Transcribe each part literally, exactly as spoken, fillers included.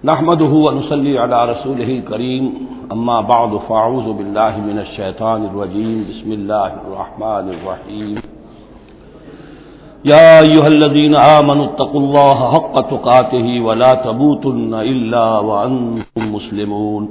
نحمده ونصلي على رسوله الكريم اما بعد فاعوذ بالله من الشيطان الرجيم بسم الله الرحمن الرحيم يا ايها الذين آمنوا اتقوا الله حق تقاته ولا تموتن الا وانتم مسلمون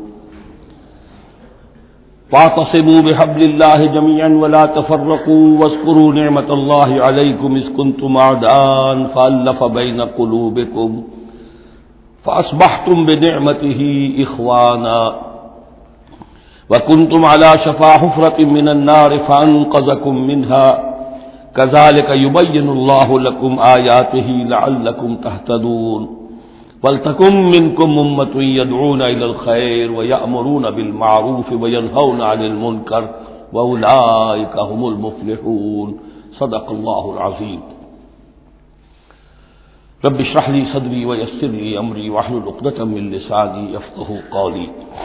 واعتصموا بحبل الله جميعا ولا تفرقوا واذكروا نعمة الله عليكم اذ كنتم اعداء فألف بين قلوبكم فأصبحتم بنعمته إخوانا وكنتم على شفا حفرة من النار فأنقذكم منها كذلك يبين الله لكم آياته لعلكم تهتدون ولتكن منكم أمة يدعون إلى الخير ويأمرون بالمعروف وينهون عن المنكر وأولئك هم المفلحون صدق الله العظيم رب اشرح لي صدري ويسر لي امري واحلل عقدة من لساني يفقهوا قولي۔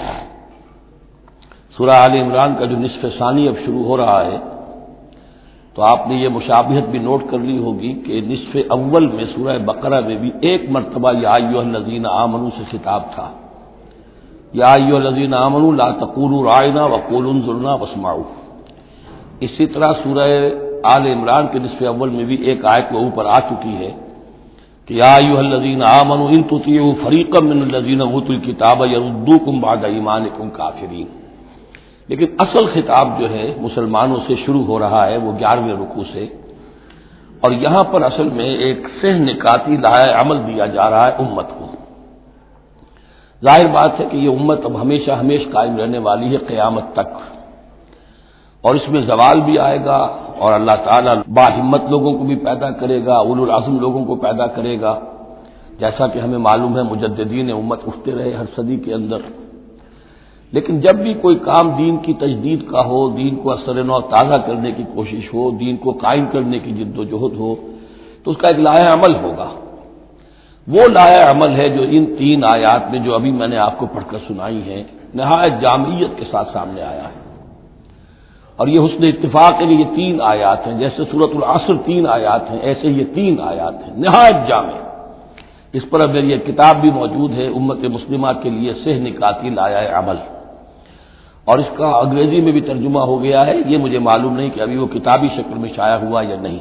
سورہ آل عمران کا جو نصف ثانی اب شروع ہو رہا ہے تو آپ نے یہ مشابہت بھی نوٹ کر لی ہوگی کہ نصف اول میں سورہ بقرہ میں بھی ایک مرتبہ یا ایھا الذین آمنوا سے خطاب تھا، یا ایھا الذین آمنوا لا تقولوا راعنا وقولوا انظرنا واسمعوا۔ اسی طرح سورہ آل عمران کے نصف اول میں بھی ایک آیت وہ اوپر آ چکی ہے کہ یا ایھا الذین آمنوا ان تطیعوا فریقا من الذین اوتوا الکتاب یردوکم بعد ایمانکم کافرین۔ لیکن اصل خطاب جو ہے مسلمانوں سے شروع ہو رہا ہے وہ گیارہویں رکوع سے، اور یہاں پر اصل میں ایک سہ نکاتی لائحہ عمل دیا جا رہا ہے امت کو۔ ظاہر بات ہے کہ یہ امت اب ہمیشہ ہمیشہ قائم رہنے والی ہے قیامت تک، اور اس میں زوال بھی آئے گا، اور اللہ تعالیٰ با ہمت لوگوں کو بھی پیدا کرے گا، اولو العزم لوگوں کو پیدا کرے گا، جیسا کہ ہمیں معلوم ہے مجددین امت اٹھتے رہے ہر صدی کے اندر۔ لیکن جب بھی کوئی کام دین کی تجدید کا ہو، دین کو اثر نو تازہ کرنے کی کوشش ہو، دین کو قائم کرنے کی جد و جہد ہو، تو اس کا ایک لائحہ عمل ہوگا۔ وہ لائحہ عمل ہے جو ان تین آیات میں جو ابھی میں نے آپ کو پڑھ کر سنائی ہیں نہایت جامعیت کے ساتھ سامنے آیا ہے، اور یہ حسن اتفاق ہے کہ یہ تین آیات ہیں، جیسے سورۃ العصر تین آیات ہیں ایسے یہ تین آیات ہیں نہایت جامع۔ اس پر اب میری ایک کتاب بھی موجود ہے امت مسلمہ کے لیے سہ نکاتی لائحہ عمل، اور اس کا انگریزی میں بھی ترجمہ ہو گیا ہے، یہ مجھے معلوم نہیں کہ ابھی وہ کتابی شکل میں شائع ہوا یا نہیں۔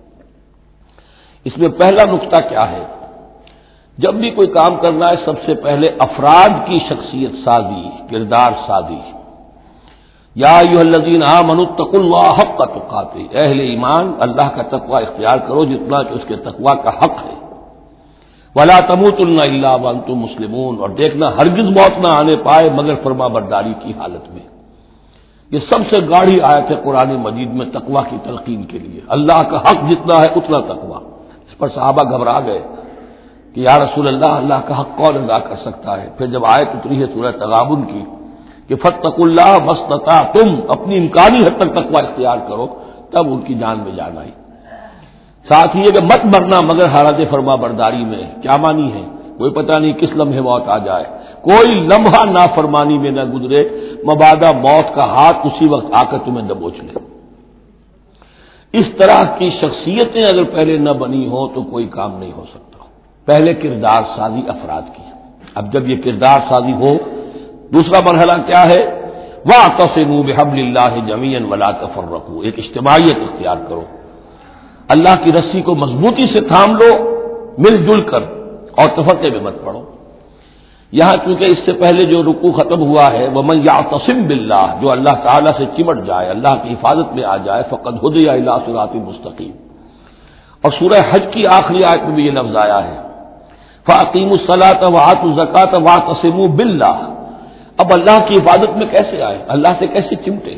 اس میں پہلا نقطہ کیا ہے؟ جب بھی کوئی کام کرنا ہے سب سے پہلے افراد کی شخصیت سازی، کردار سازی۔ یا ایھا الذین آمنوا اتقوا اللہ حق تقاتے، اہل ایمان اللہ کا تقوی اختیار کرو جتنا کہ اس کے تقوی کا حق ہے۔ ولا تموتن الا وانتم مسلمون، اور دیکھنا ہرگز موت نہ آنے پائے مگر فرما برداری کی حالت میں۔ یہ سب سے گاڑھی آیت ہے قرآن مجید میں تقوی کی تلقین کے لیے۔ اللہ کا حق جتنا ہے اتنا تقوی۔ اس پر صحابہ گھبرا گئے کہ یا رسول اللہ اللہ کا حق کون ادا کر سکتا ہے؟ پھر جب آیت اتری ہے سورہ تغابن کی کہ فاتقوا اللہ ما استطعتم، اپنی امکانی حد تک تقوی اختیار کرو، تب ان کی جان میں جان آئی۔ ساتھ ہی یہ کہ مت مرنا مگر حالت فرما برداری میں، کیا مانی ہے؟ کوئی پتہ نہیں کس لمحے موت آ جائے، کوئی لمحہ نافرمانی میں نہ گزرے مبادا موت کا ہاتھ اسی وقت آ کر تمہیں دبوچ لے۔ اس طرح کی شخصیتیں اگر پہلے نہ بنی ہوں تو کوئی کام نہیں ہو سکتا۔ پہلے کردار سازی افراد کی، اب جب یہ کردار سازی ہو، دوسرا مرحلہ کیا ہے؟ وَاعْتَصِمُوا بِحَبْلِ اللَّهِ جَمِيعًا وَلَا تَفَرَّقُوا، ایک اجتماعیت اختیار کرو، اللہ کی رسی کو مضبوطی سے تھام لو مل جل کر، اور تفرقے میں مت پڑو۔ یہاں چونکہ اس سے پہلے جو رکوع ختم ہوا ہے وَمَن يَعْتَصِم بِاللَّهِ، جو اللہ تعالیٰ سے چمٹ جائے، اللہ کی حفاظت میں آ جائے، فَقَدْ هُدِيَ إِلَىٰ صِرَاطٍ مُسْتَقِيمٍ۔ اور سورہ حج کی آخری آیت میں بھی یہ لفظ آیا ہے فَأَقِیمُوا الصَّلَاةَ وَآتُوا الزَّکَاةَ وَاعْتَصِمُوا بِاللَّهِ۔ اب اللہ کی حفاظت میں کیسے آئے، اللہ سے کیسے چمٹے؟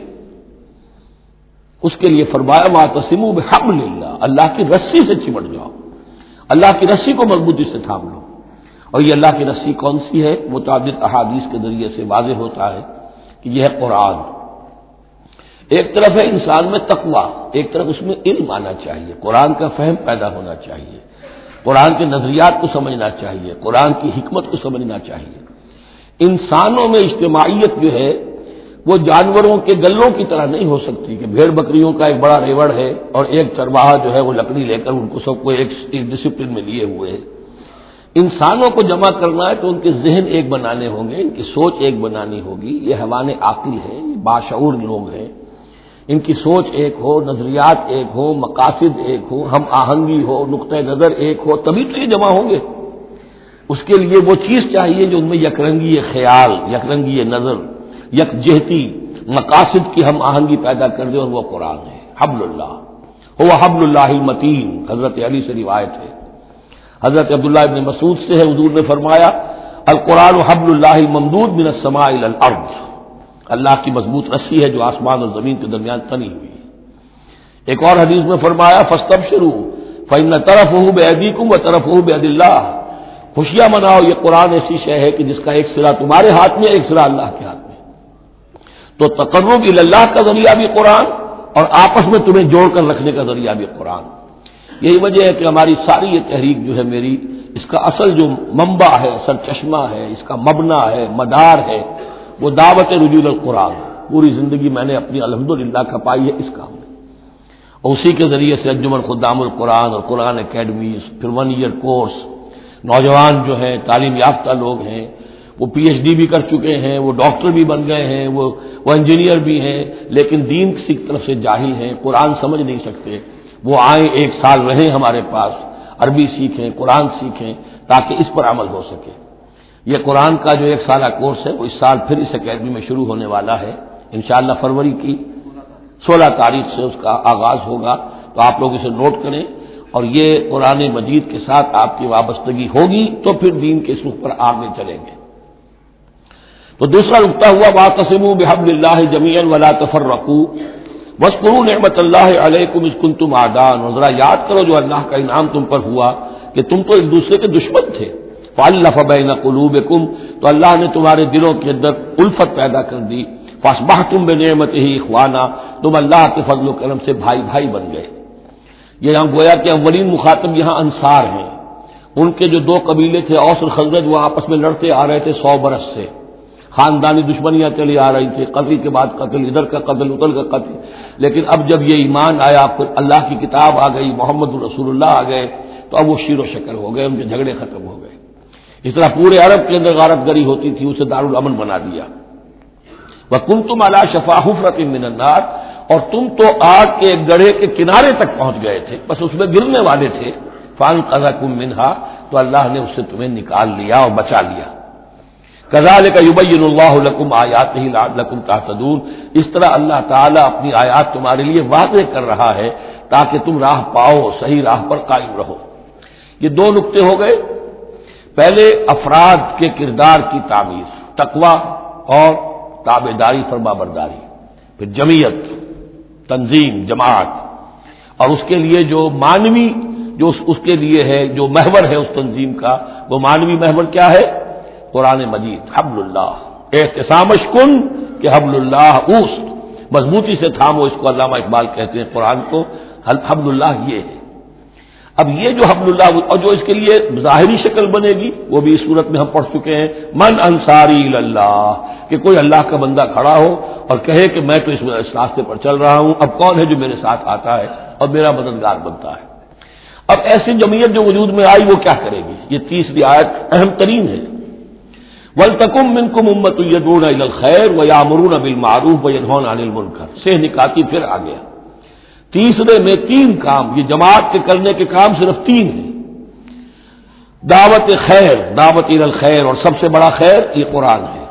اس کے لیے فرمایا وَاعْتَصِمُوا بِحَبْلِ اللَّهِ، اللہ کی رسی سے چمٹ جاؤ، اللہ کی رسی کو مضبوطی سے تھام لو۔ اور یہ اللہ کی رسی کون سی ہے؟ متعدد احادیث کے ذریعے سے واضح ہوتا ہے کہ یہ ہے قرآن۔ ایک طرف ہے انسان میں تقوی، ایک طرف اس میں علم آنا چاہیے، قرآن کا فہم پیدا ہونا چاہیے، قرآن کے نظریات کو سمجھنا چاہیے، قرآن کی حکمت کو سمجھنا چاہیے۔ انسانوں میں اجتماعیت جو ہے وہ جانوروں کے گلوں کی طرح نہیں ہو سکتی کہ بھیڑ بکریوں کا ایک بڑا ریوڑ ہے اور ایک چرواہا جو ہے وہ لکڑی لے کر ان کو سب کو ایک ڈسپلن میں لیے ہوئے ہے۔ انسانوں کو جمع کرنا ہے تو ان کے ذہن ایک بنانے ہوں گے، ان کی سوچ ایک بنانی ہوگی. یہ حیوان عاقل ہیں، یہ باشعور لوگ ہیں، ان کی سوچ ایک ہو، نظریات ایک ہو، مقاصد ایک ہو، ہم آہنگی ہو، نقطۂ نظر ایک ہو، تبھی تو یہ جمع ہوں گے. اس کے لیے وہ چیز چاہیے جو ان میں یکرنگی خیال، یکرنگی نظر، یکجہتی مقاصد کی ہم آہنگی پیدا کر دے، اور وہ قرآن ہے. حبل اللہ هو حبل اللہ المتین، حضرت علی سے روایت ہے. حضرت عبداللہ ابن مسعود سے ہے، حضور نے فرمایا القرآن حبل اللہ الممدود من السماء الى الارض، اللہ کی مضبوط رسی ہے جو آسمان اور زمین کے درمیان تنی ہوئی ہے. ایک اور حدیث میں فرمایا فاستبشروا فإن طرفه بأيديكم وطرفه بيد اللہ، خوشیاں مناؤ، یہ قرآن ایسی شے ہے کہ جس کا ایک سرا تمہارے ہاتھ میں، ایک سرا اللہ کے ہاتھ میں. تو تقرب الی اللہ کا ذریعہ بھی قرآن، اور آپس میں تمہیں جوڑ کر رکھنے کا ذریعہ بھی قرآن. یہی وجہ ہے کہ ہماری ساری یہ تحریک جو ہے میری، اس کا اصل جو منبع ہے، اصل چشمہ ہے، اس کا مبنا ہے، مدار ہے، وہ دعوت رجوع القرآن. پوری زندگی میں نے اپنی الحمدللہ کھپائی ہے اس کام میں، اور اسی کے ذریعے سے انجمن خدام القرآن اور قرآن اکیڈمیز، پھر ون ایئر کورس. نوجوان جو ہیں تعلیم یافتہ لوگ ہیں، وہ پی ایچ ڈی بھی کر چکے ہیں، وہ ڈاکٹر بھی بن گئے ہیں، وہ وہ انجینئر بھی ہیں، لیکن دین کی طرف سے جاہل ہیں، قرآن سمجھ نہیں سکتے. وہ آئیں، ایک سال رہیں ہمارے پاس، عربی سیکھیں، قرآن سیکھیں، تاکہ اس پر عمل ہو سکے. یہ قرآن کا جو ایک سالہ کورس ہے وہ اس سال پھر اس اکیڈمی میں شروع ہونے والا ہے. انشاءاللہ فروری کی سولہ تاریخ سے اس کا آغاز ہوگا، تو آپ لوگ اسے نوٹ کریں. اور یہ قرآن مجید کے ساتھ آپ کی وابستگی ہوگی تو پھر دین کے سلوک پر آگے چلیں گے. تو دوسرا نقطہ ہوا واعتصموا بحبل اللہ جمیعا ولا تفرقوا واذکروا نعمت اللہ علیکم اذ کنتم اعداء، اور ذرا یاد کرو جو اللہ کا انعام تم پر ہوا کہ تم تو ایک دوسرے کے دشمن تھے. فالف بین قلوبکم، تو اللہ نے تمہارے دلوں کے اندر الفت پیدا کر دی. فاصبحتم بنعمتہ اخوانا، تم اللہ کے فضل و کرم سے بھائی بھائی بن گئے. یہ یہاں گویا کہ اولین مخاطب یہاں انصار ہیں. ان کے جو دو قبیلے تھے اوس اور خزرج، وہ آپس میں لڑتے آ رہے تھے سو برس سے، خاندانی دشمنیاں چلی آ رہی تھی، قتل کے بعد قتل، ادھر کا قتل ادھر کا قتل. لیکن اب جب یہ ایمان آیا، اللہ کی کتاب آ گئی، محمد رسول اللہ آ گئے، تو اب وہ شیر و شکر ہو گئے، ان کے جھگڑے ختم ہو گئے. اس طرح پورے عرب کے اندر غارت گری ہوتی تھی، اسے دارالامن بنا دیا. وَكُنْتُمْ عَلَىٰ شَفَا حُفْرَةٍ مِّنَ النَّارِ، اور تم تو آگ کے ایک گڑھے کے کنارے تک پہنچ گئے تھے، بس اس میں گرنے والے تھے. فَأَنقَذَكُم مِّنْهَا، تو اللہ نے اس سے تمہیں نکال لیا اور بچا لیا. كَذَٰلِكَ يُبَيِّنُ اللَّهُ لَكُمْ آيَاتِهِ لَعَلَّكُمْ تَهْتَدُونَ، اس طرح اللہ تعالیٰ اپنی آیات تمہارے لیے واضح کر رہا ہے تاکہ تم راہ پاؤ، صحیح راہ پر قائم رہو. یہ دو نقطے ہو گئے. پہلے افراد کے کردار کی تعمیر، تقویٰ اور تابعداری فرمانبرداری. پھر جمعیت، تنظیم، جماعت، اور اس کے لیے جو مانوی جو اس, اس کے لیے ہے، جو محور ہے اس تنظیم کا، وہ مانوی محور کیا ہے؟ قرآن مجید، حبل اللہ. احتسامش کن کہ حبل اللہ اوست، مضبوطی سے تھامو. اس کو علامہ اقبال کہتے ہیں قرآن کو. حبل اللہ یہ ہے. اب یہ جو حبل اللہ، اور جو اس کے لیے ظاہری شکل بنے گی وہ بھی اس صورت میں ہم پڑھ چکے ہیں، من انصاری اللہ، کہ کوئی اللہ کا بندہ کھڑا ہو اور کہے کہ میں تو اس راستے پر چل رہا ہوں، اب کون ہے جو میرے ساتھ آتا ہے اور میرا مددگار بنتا ہے. اب ایسی جمعیت جو وجود میں آئی وہ کیا کرے گی؟ یہ تیسری آیت اہم ترین ہے. وَلْتَكُن مِّنكُمْ أُمَّةٌ يَدْعُونَ إِلَى الْخَيْرِ وَيَأْمُرُونَ بِالْمَعْرُوفِ وَيَنْهَوْنَ عَنِ الْمُنكَرِ سے نکاتی پھر آ گیا. تیسرے میں تین کام، یہ جماعت کے کرنے کے کام صرف تین ہیں. دعوت خیر، دعوت الی الخیر، اور سب سے بڑا خیر یہ قرآن ہے.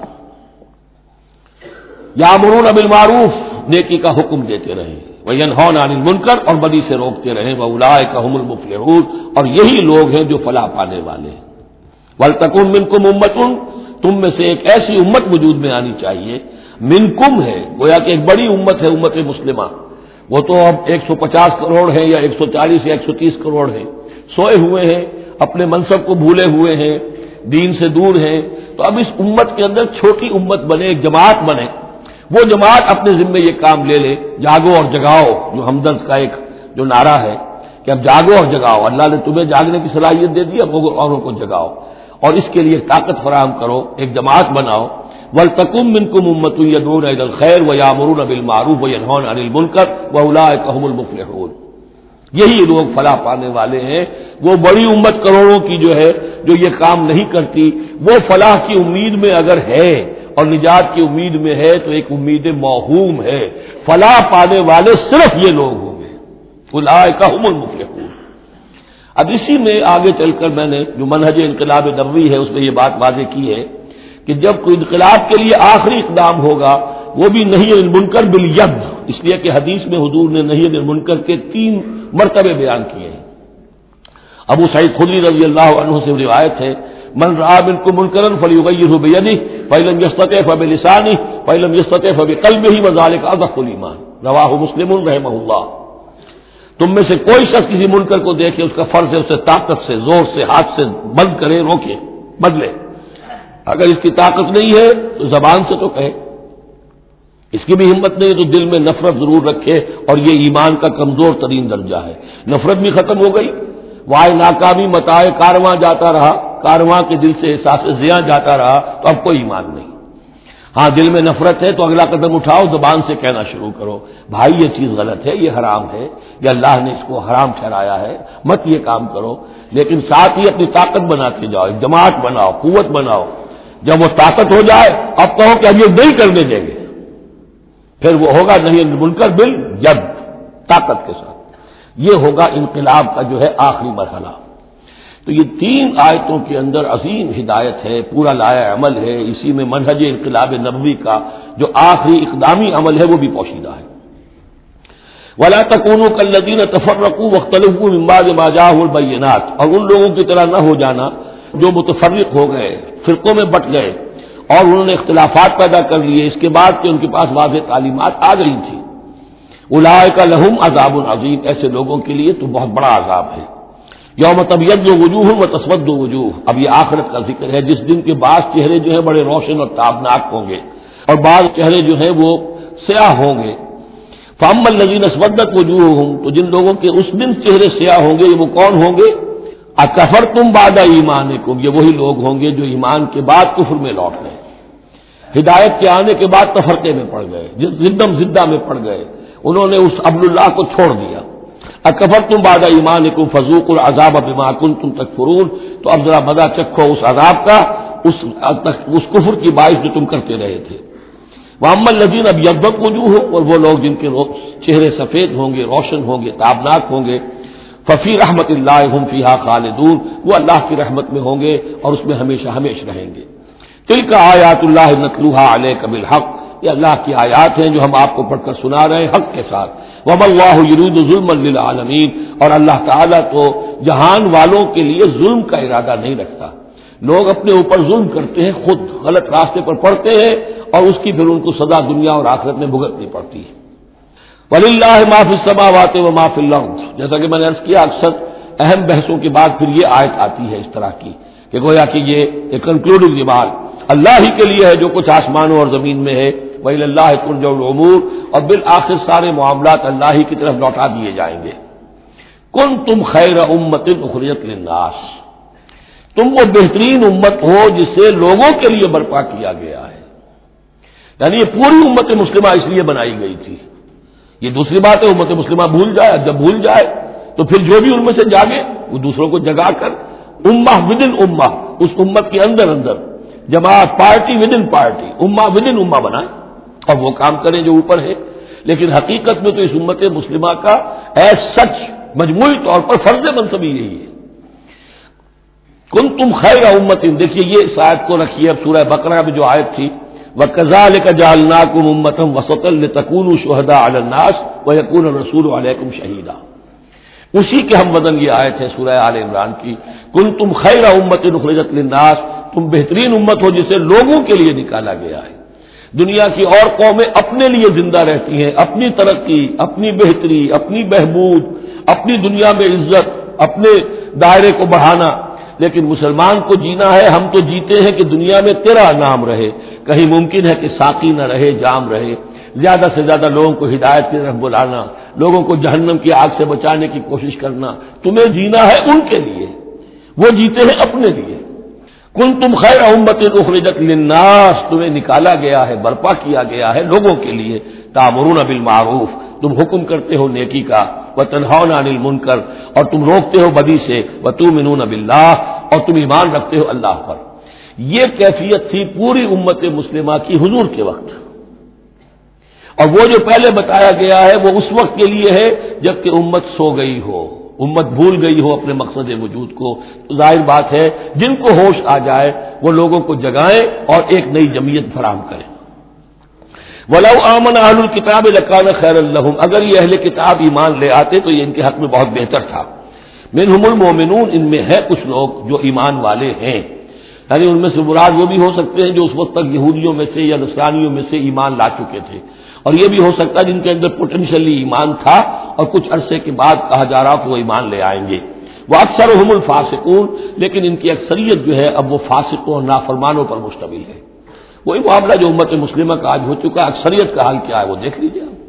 یامرون بالمعروف، نیکی کا حکم دیتے رہیں، وینہون عن المنکر، اور بدی سے روکتے رہیں، واولئک هم المفلحون، اور یہی لوگ ہیں جو فلاح پانے والے ہیں. ولتکن منکم امۃ، تم میں سے ایک ایسی امت وجود میں آنی چاہیے. منکم ہے گویا کہ ایک بڑی امت ہے، امت مسلمہ. وہ تو اب ایک سو پچاس کروڑ ہے یا ایک سو چالیس یا ایک سو تیس کروڑ ہے، سوئے ہوئے ہیں، اپنے منصب کو بھولے ہوئے ہیں، دین سے دور ہیں. تو اب اس امت کے اندر چھوٹی امت بنے، ایک جماعت بنے. وہ جماعت اپنے ذمے یہ کام لے لے، جاگو اور جگاؤ، جو ہمدرد کا ایک جو نعرہ ہے کہ اب جاگو اور جگاؤ. اللہ نے تمہیں جاگنے کی صلاحیت دے دی، اب اوروں کو جگاؤ، اور اس کے لیے طاقت فراہم کرو، ایک جماعت بناؤ. وَلْتَكُن مِّنكُمْ أُمَّةٌ يَدْعُونَ إِلَى الْخَيْرِ وَيَأْمُرُونَ بِالْمَعْرُوفِ وَيَنْهَوْنَ عَنِ الْمُنكَرِ وَأُولَٰئِكَ هُمُ الْمُفْلِحُونَ. یہی لوگ فلاح پانے والے ہیں۔ وہ بڑی امت کروڑوں کی جو ہے جو یہ کام نہیں کرتی، وہ فلاح کی امید میں اگر ہے اور نجات کی امید میں ہے تو ایک امید موہوم ہے۔ فلاح پانے والے صرف یہ لوگ ہوں گے، اولئک ھم المفلحون۔ اب اسی میں آگے چل کر میں نے جو منہج انقلاب نبوی ہے اس میں یہ بات واضح کی ہے کہ جب کوئی انقلاب کے لیے آخری اقدام ہوگا وہ بھی نہی عن المنکر بالید، اس لیے کہ حدیث میں حضور نے نہی عن المنکر کے تین مرتبے بیان کیے ہیں۔ ابو سعید خدری رضی اللہ عنہ سے روایت ہے، من رأى منکم منکرا فلیغیرہ بیدہ فإن لم یستطع فبلسانہ فإن لم یستطع فبقلبہ وذلک اضعف الایمان، رواہ مسلم رحمہ اللہ۔ تم میں سے کوئی شخص کسی منکر کو دیکھے، اس کا فرض ہے اسے طاقت سے، زور سے، ہاتھ سے بند کرے، روکے، بدلے۔ اگر اس کی طاقت نہیں ہے تو زبان سے تو کہے، اس کی بھی ہمت نہیں تو دل میں نفرت ضرور رکھے، اور یہ ایمان کا کمزور ترین درجہ ہے۔ نفرت بھی ختم ہو گئی، وائے ناکامی متاع کارواں جاتا رہا، کارواں کے دل سے احساس زیاں جاتا رہا تو اب کوئی ایمان نہیں۔ ہاں دل میں نفرت ہے تو اگلا قدم اٹھاؤ، زبان سے کہنا شروع کرو، بھائی یہ چیز غلط ہے، یہ حرام ہے، یا اللہ نے اس کو حرام ٹھہرایا ہے، مت یہ کام کرو۔ لیکن ساتھ ہی اپنی طاقت بناتے جاؤ، ایک جماعت بناؤ، قوت بناؤ۔ جب وہ طاقت ہو جائے اب کہو کہ اب یہ نہیں کرنے دیں گے، پھر وہ ہوگا نہی عن المنکر بالید، طاقت کے ساتھ۔ یہ ہوگا انقلاب کا جو ہے آخری مرحلہ۔ تو یہ تین آیتوں کے اندر عظیم ہدایت ہے، پورا لایا عمل ہے، اسی میں منہج انقلاب نبوی کا جو آخری اقدامی عمل ہے وہ بھی پوشیدہ ہے۔ وَلَا تَكُونُوا كَالَّذِينَ تَفَرَّقُوا وَاخْتَلَفُوا مِن بَعْدِ مَا جَاءَهُمُ الْبَيِّنَاتُ، اور ان لوگوں کی طرح نہ ہو جانا جو متفرق ہو گئے، فرقوں میں بٹ گئے اور انہوں نے اختلافات پیدا کر لیے اس کے بعد کہ ان کے پاس واضح تعلیمات آ گئی تھی۔ اولئک لہم عذاب عظیم، ایسے لوگوں کے لیے تو بہت بڑا عذاب ہے۔ یوم تبیض وجوہ وتسود وجوہ، اب یہ آخرت کا ذکر ہے جس دن کے بعض چہرے جو ہیں بڑے روشن اور تابناک ہوں گے اور بعض چہرے جو ہیں وہ سیاہ ہوں گے۔ فاما الذین اسودت وجوہہم، تو جن لوگوں کے اس دن چہرے سیاہ ہوں گے وہ کون ہوں گے؟ اکفرتم بعد ایمانکم، یہ وہی لوگ ہوں گے جو ایمان کے بعد کفر میں لوٹ گئے، ہدایت کے آنے کے بعد تفرقے میں پڑ گئے، زدم زدہ میں پڑ گئے، انہوں نے اس عبد اللہ کو چھوڑ دیا۔ اکفرتم بعد ایمانکم فذوقوا العذاب بما کنتم تکفرون، تو اب ذرا مزہ چکھو اس عذاب کا، اس اس کفر کی باعث جو تم کرتے رہے تھے۔ واما الذین ابیضت وجوہہم، اور وہ لوگ جن کے چہرے سفید ہوں گے، روشن ہوں گے، تابناک ہوں گے، ففی رحمت اللہ ہم فیہا خالدون، وہ اللہ کی رحمت میں ہوں گے اور اس میں ہمیشہ ہمیشہ رہیں گے۔ تلک آیات اللہ نتلوہا علیک بالحق، یہ اللہ کی آیات ہیں جو ہم آپ کو پڑھ کر سنا رہے ہیں حق کے ساتھ۔ وما اللہ یرید ظلما للعالمین، اور اللہ تعالیٰ تو جہان والوں کے لیے ظلم کا ارادہ نہیں رکھتا۔ لوگ اپنے اوپر ظلم کرتے ہیں، خود غلط راستے پر پڑتے ہیں اور اس کی پھر ان کو سزا دنیا اور آخرت میں بھگتنی پڑتی ہے۔ وَلِلَّهِ مَا فِي السَّمَاوَاتِ وَمَا فِي الْأَرْضِ، جیسا کہ میں نے عرض کیا اکثر اہم بحثوں کے بعد پھر یہ آیت آتی ہے اس طرح کی کہ گویا کہ یہ ایک کنکلوڈنگ بات اللہ ہی کے لیے ہے جو کچھ آسمانوں اور زمین میں ہے، وَإِلَى اللَّهِ تُرْجَعُ الْأُمُورُ، اور بالآخر سارے معاملات اللہ ہی کی طرف لوٹا دیے جائیں گے۔ كُنتُمْ خَيْرَ أُمَّةٍ أُخْرِجَتْ لِلنَّاسِ، تم وہ بہترین امت ہو جسے لوگوں کے لیے برپا کیا گیا ہے، یعنی یہ پوری امت مسلمہ اس لیے بنائی گئی تھی۔ یہ دوسری بات ہے امت مسلمہ بھول جائے، جب بھول جائے تو پھر جو بھی ان میں سے جاگے وہ دوسروں کو جگا کر امہ ودن امہ، اس امت کے اندر اندر جماعت، پارٹی ودن پارٹی، امہ ودن امہ بنائے اور وہ کام کریں جو اوپر ہے۔ لیکن حقیقت میں تو اس امت مسلمہ کا اے سچ مجموعی طور پر فرض منصبی یہی ہے۔ کنتم خیر امت، دیکھیے یہ اس آیت کو رکھیے اب سورہ بقرہ میں جو آیت تھی، وَكَذَلِكَ جَعَلْنَاكُمْ أُمَّةً وَسَطًا لِتَكُونُوا شُهَدَاءَ عَلَى النَّاسِ وَيَكُونَ الرَّسُولُ عَلَيْكُمْ شَهِيدًا، اسی کے ہم وزن یہ آیت ہے سورہ آل عمران کی، کنتم خیر امت اخرجت للناس، تم بہترین امت ہو جسے لوگوں کے لیے نکالا گیا ہے۔ دنیا کی اور قومیں اپنے لیے زندہ رہتی ہیں، اپنی ترقی، اپنی بہتری، اپنی بہبود، اپنی دنیا میں عزت، اپنے دائرے کو بڑھانا، لیکن مسلمان کو جینا ہے، ہم تو جیتے ہیں کہ دنیا میں تیرا نام رہے، کہیں ممکن ہے کہ ساقی نہ رہے، جام رہے، زیادہ سے زیادہ لوگوں کو ہدایت کی طرف بلانا، لوگوں کو جہنم کی آگ سے بچانے کی کوشش کرنا۔ تمہیں جینا ہے ان کے لیے، وہ جیتے ہیں اپنے لیے۔ کنتم خیر امت اخرجت للناس، تمہیں نکالا گیا ہے، برپا کیا گیا ہے لوگوں کے لیے۔ تامرون بالمعروف، تم حکم کرتے ہو نیکی کا، وتنہون عن المنکر، اور تم روکتے ہو بدی سے، وتؤمنون باللہ، اور تم ایمان رکھتے ہو اللہ پر۔ یہ کیفیت تھی پوری امت مسلمہ کی حضور کے وقت، اور وہ جو پہلے بتایا گیا ہے وہ اس وقت کے لیے ہے جب کہ امت سو گئی ہو، امت بھول گئی ہو اپنے مقصد وجود کو۔ تو ظاہر بات ہے جن کو ہوش آ جائے وہ لوگوں کو جگائیں اور ایک نئی جمعیت فراہم کریں۔ وَلَوْ آمَنَ أَهْلُ الْكِتَابِ لَكَانَ خَيْرًا لَّهُمْ، اگر یہ اہل کتاب ایمان لے آتے تو یہ ان کے حق میں بہت بہتر تھا۔ مِنْهُمُ الْمُؤْمِنُونَ، ان میں ہے کچھ لوگ جو ایمان والے ہیں، یعنی ان میں سے مراد وہ بھی ہو سکتے ہیں جو اس وقت تک یہودیوں میں سے یا نصرانیوں میں سے ایمان لا چکے تھے، اور یہ بھی ہو سکتا ہے جن کے اندر پوٹینشلی ایمان تھا اور کچھ عرصے کے بعد کہا جا رہا کہ وہ ایمان لے آئیں گے۔ وَأَكْثَرُهُمُ الْفَاسِقُونَ، لیکن ان کی اکثریت جو ہے اب وہ فاسقوں اور نافرمانوں پر مشتمل ہے۔ وہی معاملہ جو امت مسلمہ کا آج ہو چکا، اکثریت کا حال کیا ہے وہ دیکھ لیجیے آپ۔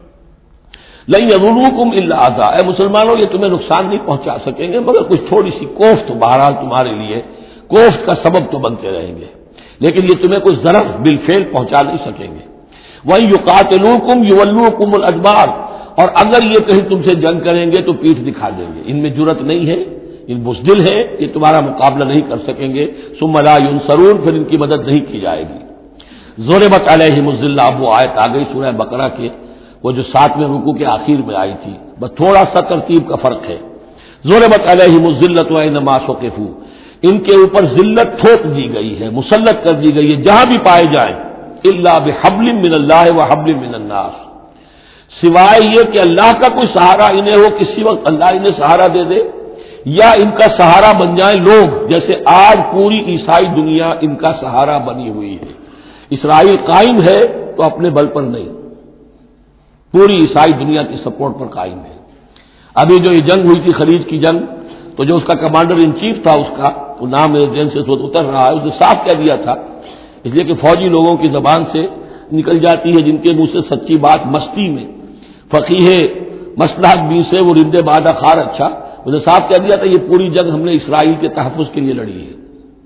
لَن يَضُرُّوكُمْ إِلَّا أَذًى، اے مسلمانوں یہ تمہیں نقصان نہیں پہنچا سکیں گے مگر کچھ تھوڑی سی کوفت بہرحال تمہارے لیے کوفت کا سبب تو بنتے رہیں گے، لیکن یہ تمہیں کوئی ضرر بالفعل پہنچا نہیں سکیں گے۔ وَإِن يُقَاتِلُوكُمْ يُوَلُّوكُمُ الْأَدْبَارَ، اور اگر یہ کہیں تم سے جنگ کریں گے تو پیٹھ دکھا دیں گے، ان میں جرأت نہیں ہے، ان بزدل ہیں، یہ تمہارا مقابلہ نہیں کر سکیں گے۔ ثُمَّ لَا يُنصَرُونَ، پھر ان کی مدد نہیں کی جائے گی۔ ضُرِبَتْ عَلَيْهِمُ الذِّلَّةُ، اب وہ آیت آ گئی سورہ بقرہ کے وہ جو ساتویں رکوع کے آخر میں آئی تھی، بس تھوڑا سا ترتیب کا فرق ہے۔ ضُرِبَتْ عَلَيْهِمُ الذِّلَّةُ أَيْنَمَا ثُقِفُوا، ان کے اوپر ذلت تھوپ دی گئی ہے، مسلط کر دی گئی ہے جہاں بھی پائے جائیں، الا بحبل من اللہ وحبل من الناس، سوائے یہ کہ اللہ کا کوئی سہارا انہیں ہو، کسی وقت اللہ انہیں سہارا دے دے، یا ان کا سہارا بن جائیں لوگ، جیسے آج پوری عیسائی دنیا ان کا سہارا بنی ہوئی ہے۔ اسرائیل قائم ہے تو اپنے بل پر نہیں، پوری عیسائی دنیا کی سپورٹ پر قائم ہے۔ ابھی جو یہ جنگ ہوئی تھی خلیج کی جنگ، تو جو اس کا کمانڈر ان چیف تھا، اس کا وہ نام میرے ذہن سے اتر رہا ہے، اس نے صاف کہہ دیا تھا، اس لیے کہ فوجی لوگوں کی زبان سے نکل جاتی ہے جن کے منہ سے سچی بات مستی میں، فقیہ مصلحت بھی سے وہ رند بادہ خار اچھا، اس نے صاف کہہ دیا تھا یہ پوری جنگ ہم نے اسرائیل کے تحفظ کے لیے لڑی ہے۔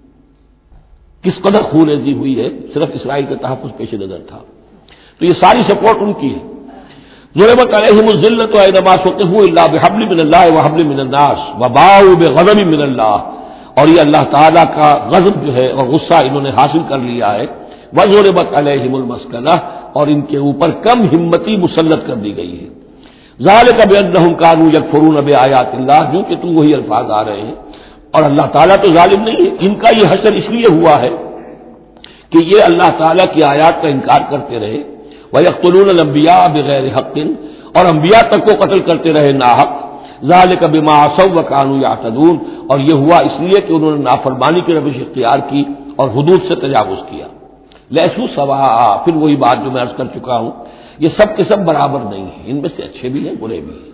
کس قدر خون ریزی ہوئی ہے، صرف اسرائیل کا تحفظ پیش نظر تھا، تو یہ ساری سپورٹ ان کی ہے۔ ضُرِبَتْ عَلَيْهِمُ الذِّلَّةُ أَيْنَمَا ثُقِفُوا إِلَّا بِحَبْلٍ مِّنَ اللَّهِ وَحَبْلٍ مِّنَ النَّاسِ وَبَاءُوا بِغَضَبٍ مِّنَ اللَّهِ، اور یہ اللہ تعالیٰ کا غضب جو ہے اور غصہ انہوں نے حاصل کر لیا ہے۔ وَضُرِبَتْ عَلَيْهِمُ الْمَسْكَنَةُ، اور ان کے اوپر کم ہمتی مسلط کر دی گئی ہے۔ ذَلِكَ بِأَنَّهُمْ كَانُوا يَكْفُرُونَ بِآيَاتِ اللَّهِ، جو کہ تو وہی الفاظ آ رہے ہیں، اور اللہ تعالیٰ تو ظالم نہیں ہے، ان کا یہ حشر اس لیے ہوا ہے کہ یہ اللہ تعالیٰ کی آیات کا انکار کرتے رہے۔ وَيَقْتُلُونَ الْأَنبِيَاءَ بِغَيْرِ حَقٍّ، اور انبیاء تک کو قتل کرتے رہے ناحق۔ ذَلِكَ بِمَا عَصَوْا وَكَانُوا يَعْتَدُونَ، اور یہ ہوا اس لیے کہ انہوں نے نافرمانی کی روش اختیار کی اور حدود سے تجاوز کیا۔ لیسوا سواء، پھر وہی بات جو میں عرض کر چکا ہوں، یہ سب کے سب برابر نہیں ہیں، ان میں سے اچھے بھی ہیں برے بھی ہیں۔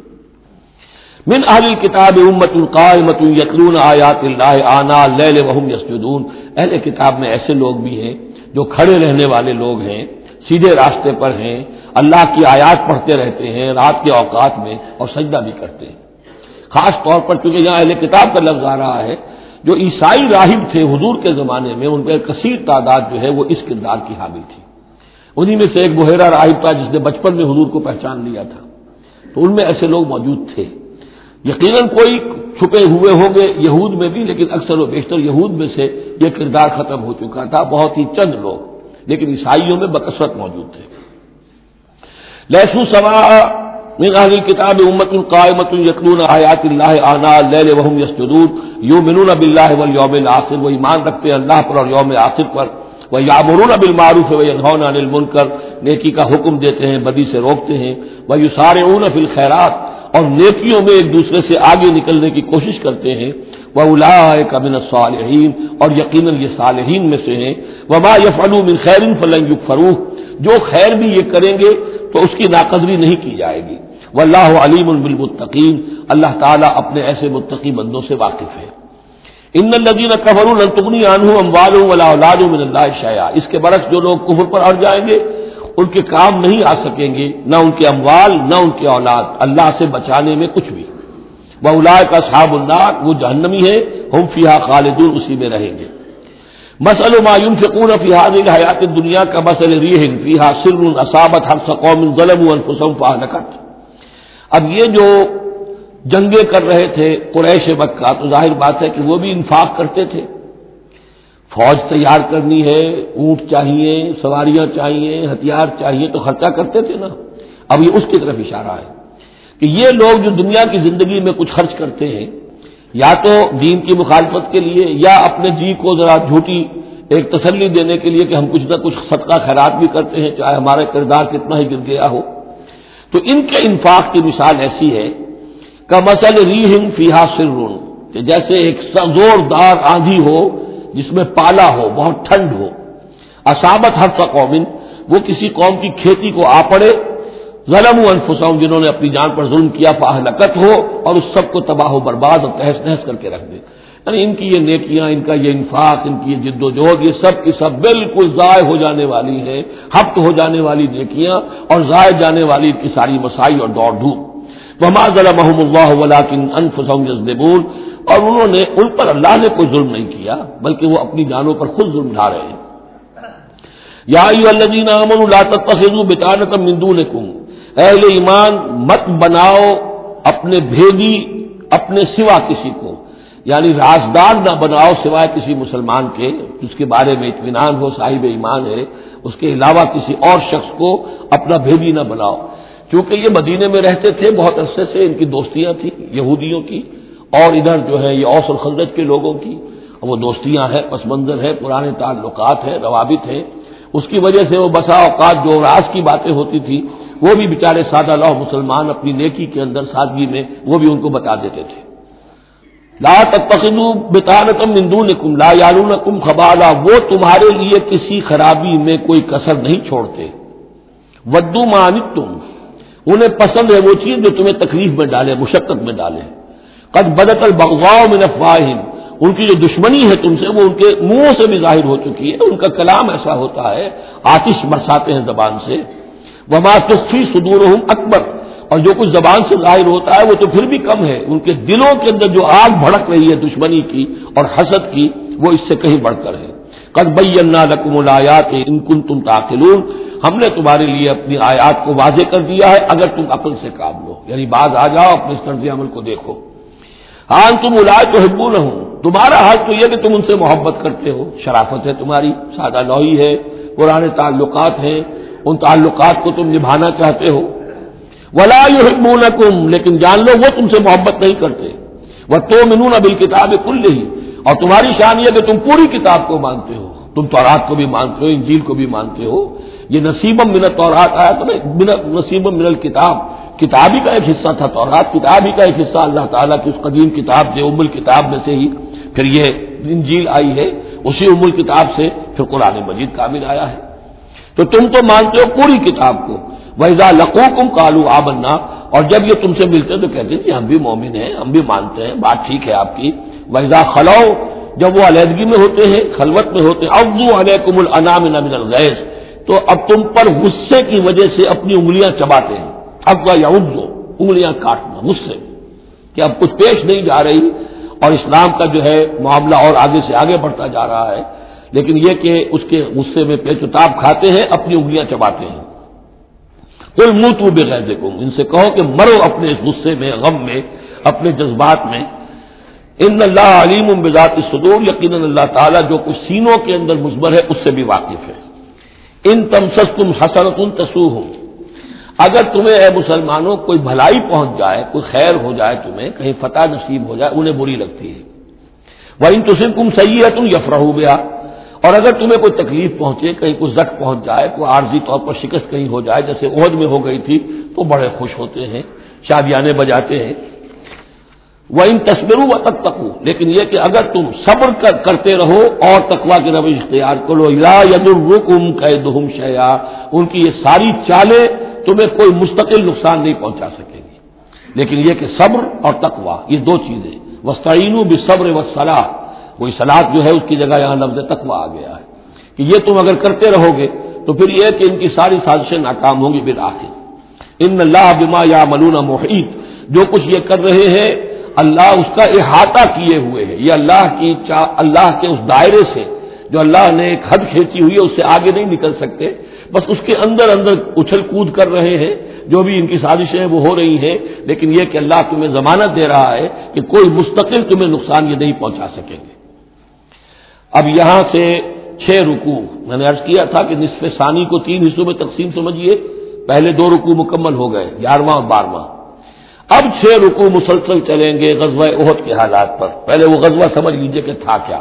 من اہل الکتاب امۃ قائمۃ یتلون آیات اللہ آناء اللیل وهم یسجدون، اہل کتاب میں ایسے لوگ بھی ہیں جو کھڑے رہنے والے لوگ ہیں، سیدھے راستے پر ہیں، اللہ کی آیات پڑھتے رہتے ہیں رات کے اوقات میں اور سجدہ بھی کرتے ہیں۔ خاص طور پر چونکہ یہاں اہل کتاب کا لفظ آ رہا ہے، جو عیسائی راہب تھے حضور کے زمانے میں، ان پر کثیر تعداد جو ہے وہ اس کردار کی حامل تھی۔ انہی میں سے ایک بحیرہ راہب تھا جس نے بچپن میں حضور کو پہچان لیا تھا، تو ان میں ایسے لوگ موجود تھے۔ یقیناً کوئی چھپے ہوئے ہوں گے یہود میں بھی، لیکن اکثر و بیشتر یہود میں سے یہ کردار ختم ہو چکا تھا، بہت ہی چند لوگ، لیکن عیسائیوں میں بکثرت موجود تھے۔ لیسوا سواء من اہل الکتاب امۃ قائمۃ یتلون آیات اللہ آناء اللیل وهم یسجدون یؤمنون باللہ والیوم الآخر، وہ ایمان رکھتے ہیں اللہ پر اور یوم آخر پر، وَيَأْمُرُونَ بِالْمَعْرُوفِ وَيَنْهَوْنَ عَنِ الْمُنكَرِ، نیکی کا حکم دیتے ہیں بدی سے روکتے ہیں، وَيُسَارِعُونَ فِي الْخَيْرَاتِ، اور نیکیوں میں ایک دوسرے سے آگے نکلنے کی کوشش کرتے ہیں، وَأُولَٰئِكَ مِنَ الصَّالِحِينَ، اور یقیناً یہ صالحین میں سے ہیں، وَمَا يَفْعَلُوا مِنْ خَيْرٍ فَلَنْ يُكْفَرُوهُ، جو خیر بھی یہ کریں گے تو اس کی ناقدری نہیں کی جائے گی۔ وَاللَّهُ عَلِيمٌ بِالْمُتَّقِينَ، اللہ تعالیٰ اپنے ایسے متقی بندوں سے واقف ہے۔ ان الذين كفروا لن تغني عنهم اموالهم ولا اولادهم من الله شيئا، اس کے برعکس جو لوگ کفر پر اڑ جائیں گے ان کے کام نہیں آ سکیں گے، نہ ان کے اموال نہ ان کے اولاد اللہ سے بچانے میں کچھ بھی۔ واولئک اصحاب النار، وہ جہنمی ہیں، ہم فیہا خالدون، اسی میں رہیں گے۔ مثل ما ينفقون في هذه الحیات الدنیا كمثل ريح فيها سر اصابت حرث قوم ظلموا انفسهم فاهلكت، اب یہ جو جنگیں کر رہے تھے قریش مکہ، تو ظاہر بات ہے کہ وہ بھی انفاق کرتے تھے، فوج تیار کرنی ہے، اونٹ چاہیے، سواریاں چاہیے، ہتھیار چاہیے، تو خرچہ کرتے تھے نا۔ اب یہ اس کی طرف اشارہ ہے کہ یہ لوگ جو دنیا کی زندگی میں کچھ خرچ کرتے ہیں، یا تو دین کی مخالفت کے لیے، یا اپنے جی کو ذرا جھوٹی ایک تسلی دینے کے لیے کہ ہم کچھ نہ کچھ صدقہ خیرات بھی کرتے ہیں، چاہے ہمارا کردار کتنا ہی گر گیا ہو، تو ان کے انفاق کی مثال ایسی ہے کمثل ریح فیہا سر، کہ جیسے ایک زوردار آندھی ہو جس میں پالا ہو، بہت ٹھنڈ ہو، اصابت حرث قوم، وہ کسی قوم کی کھیتی کو آ پڑے، ظلموا انفسہم، جنہوں نے اپنی جان پر ظلم کیا، فاہلکت ہو، اور اس سب کو تباہ و برباد اور تہس نہس کر کے رکھ دے۔ یعنی ان کی یہ نیکیاں، ان کا یہ انفاق، ان کی یہ جد و جہد، یہ سب کی سب بالکل ضائع ہو جانے والی ہے، ہفت ہو جانے والی نیکیاں، اور ضائع جانے والی ان کی ساری مسائی اور دوڑ دھوپ۔ وما ظلمهم اللہ ولکن انفسهم یظلمون، اور انہوں نے، ان پر اللہ نے کوئی ظلم نہیں کیا، بلکہ وہ اپنی جانوں پر خود ظلم ڈھا رہے ہیں۔ یا ایھا الذین آمنوا لا تتخذوا بطانۃ من دونکم، اہل ایمان مت بناؤ اپنے بھیدی اپنے سوا کسی کو، یعنی رازدار نہ بناؤ سوائے کسی مسلمان کے جس کے بارے میں اطمینان ہو، صاحب ایمان ہے، اس کے علاوہ کسی اور شخص کو اپنا بھیدی نہ بناؤ۔ چونکہ یہ مدینے میں رہتے تھے بہت عرصے سے، ان کی دوستیاں تھیں یہودیوں کی، اور ادھر جو ہے یہ اوس اور خزرج کے لوگوں کی، وہ دوستیاں ہیں، پس منظر ہے، پرانے تعلقات ہیں، روابط ہیں، اس کی وجہ سے وہ بسا اوقات جو راز کی باتیں ہوتی تھی وہ بھی بیچارے سادہ لوح مسلمان اپنی نیکی کے اندر، سادگی میں، وہ بھی ان کو بتا دیتے تھے۔ لا تتخذوا بطانۃ من دونکم لا یعلونکم خبالا، وہ تمہارے لیے کسی خرابی میں کوئی کسر نہیں چھوڑتے۔ ودوا ما عنتم، انہیں پسند ہے وہ چیز جو تمہیں تکلیف میں ڈالے، مشقت میں ڈالے۔ قد بدت البغضاء من افواہہم، ان کی جو دشمنی ہے تم سے وہ ان کے منہوں سے بھی ظاہر ہو چکی ہے، ان کا کلام ایسا ہوتا ہے، آتش برساتے ہیں زبان سے۔ وما تخفی صدورہم اکبر، اور جو کچھ زبان سے ظاہر ہوتا ہے وہ تو پھر بھی کم ہے، ان کے دلوں کے اندر جو آگ بھڑک رہی ہے دشمنی کی اور حسد کی، وہ اس سے کہیں بڑھ کر ہے۔ قد بینا لکم الآیات ان کنتم تعقلون، ہم نے تمہارے لیے اپنی آیات کو واضح کر دیا ہے اگر تم عقل سے کام لو، یعنی باز آ جاؤ، اپنے اس طرز عمل کو دیکھو۔ ہاں تم اولئک تحبونہم، تمہارا حال تو یہ کہ تم ان سے محبت کرتے ہو، شرافت ہے تمہاری، سادہ لوحی ہے، پرانے تعلقات ہیں، ان تعلقات کو تم نبھانا چاہتے ہو۔ ولا یحبونکم، لیکن جان لو وہ تم سے محبت نہیں کرتے۔ وتؤمنون بالکتاب کلہ، اور تمہاری شان یہ کہ تم پوری کتاب کو مانتے ہو، تم تورات کو بھی مانتے ہو، انجیل کو بھی مانتے ہو۔ یہ نصیبا من التورات آیا تو نصیبا من الکتاب، کتاب ہی کا ایک حصہ تھا تورات، کتاب ہی کا ایک حصہ اللہ تعالیٰ کی اس قدیم کتاب سے، ام الکتاب میں سے ہی پھر یہ انجیل آئی ہے، اسی ام الکتاب سے پھر قرآن مجید کامل آیا ہے۔ تو تم تو مانتے ہو پوری کتاب کو۔ وَإِذَا لَقُوكُمْ قَالُوا آمَنَّا، اور جب یہ تم سے ملتے تو کہتے ہیں کہ ہم بھی مومن ہیں، ہم بھی مانتے ہیں، بات ٹھیک ہے آپ کی۔ وَإِذَا خَلَوْا، جب وہ علیحدگی میں ہوتے ہیں، خلوت میں ہوتے ہیں، عَضُّوا عَلَيْكُمُ الْأَنَامِلَ مِنَ الْغَيْظِ، تو اب تم پر غصے کی وجہ سے اپنی انگلیاں چباتے ہیں۔ عَضَّ يَعُضُّ، انگلیاں کاٹنا غصے کہ اب کچھ پیش نہیں جا رہی، اور اسلام کا جو ہے معاملہ اور آگے سے آگے بڑھتا جا رہا ہے، لیکن یہ کہ اس کے غصے میں پیچ و تاب کھاتے ہیں، اپنی انگلیاں چباتے ہیں۔ قل موتوا بغیظکم، ان سے کہو کہ مرو اپنے اس غصے میں، غم میں، اپنے جذبات میں۔ ان اللہ علیم بذات الصدور، یقیناً اللہ تعالیٰ جو کچھ سینوں کے اندر مضمر ہے اس سے بھی واقف ہے۔ ان تمسسکم حسنۃ تسؤہم، اگر تمہیں اے مسلمانوں کوئی بھلائی پہنچ جائے، کوئی خیر ہو جائے، تمہیں کہیں فتح نصیب ہو جائے، انہیں بری لگتی ہے۔ وَإِن تُصِبْكُمْ سَیِّئَةٌ یفرحوا بہا، اور اگر تمہیں کوئی تکلیف پہنچے، کہیں کوئی زخم پہنچ جائے، کوئی عارضی طور پر شکست کہیں ہو جائے، جیسے احد میں ہو گئی تھی، تو بڑے خوش ہوتے ہیں، شادیانے بجاتے ہیں۔ وَإِن تَصْبِرُوا وَتَتَّقُوا، لیکن یہ کہ اگر تم صبر کر کرتے رہو اور تقویٰ کی روش اختیار کرو، لَا يَضُرُّكُمْ كَيْدُهُمْ شَيْئًا، ان کی یہ ساری چالیں تمہیں کوئی مستقل نقصان نہیں پہنچا سکے گی، لیکن یہ کہ صبر اور تقویٰ یہ دو چیزیں۔ وَاسْتَعِینُوا بِالصَّبْرِ وَالصَّلَاةِ، وہی صلاۃ جو ہے اس کی جگہ یہاں لفظ تقویٰ آ گیا ہے کہ یہ تم اگر کرتے رہو گے تو پھر یہ کہ ان کی ساری سازشیں ناکام ہوں گی بالآخر۔ ان اللہ بما یعملون محیط، جو کچھ یہ کر رہے ہیں اللہ اس کا احاطہ کیے ہوئے ہے، یہ اللہ کی چا اللہ کے اس دائرے سے جو اللہ نے ایک حد کھینچی ہوئی ہے اس سے آگے نہیں نکل سکتے، بس اس کے اندر اندر اچھل کود کر رہے ہیں، جو بھی ان کی سازشیں ہیں وہ ہو رہی ہیں، لیکن یہ کہ اللہ تمہیں ضمانت دے رہا ہے کہ کوئی مستقل تمہیں نقصان یہ نہیں پہنچا سکیں گے۔ اب یہاں سے چھ رکوع میں نے عرض کیا تھا کہ نصف ثانی کو تین حصوں میں تقسیم سمجھیے، پہلے دو رکوع مکمل ہو گئے، گیارہواں اور بارہواں، اب چھ رکوع مسلسل چلیں گے غزوہ احد کے حالات پر۔ پہلے وہ غزوہ سمجھ لیجئے کہ تھا کیا۔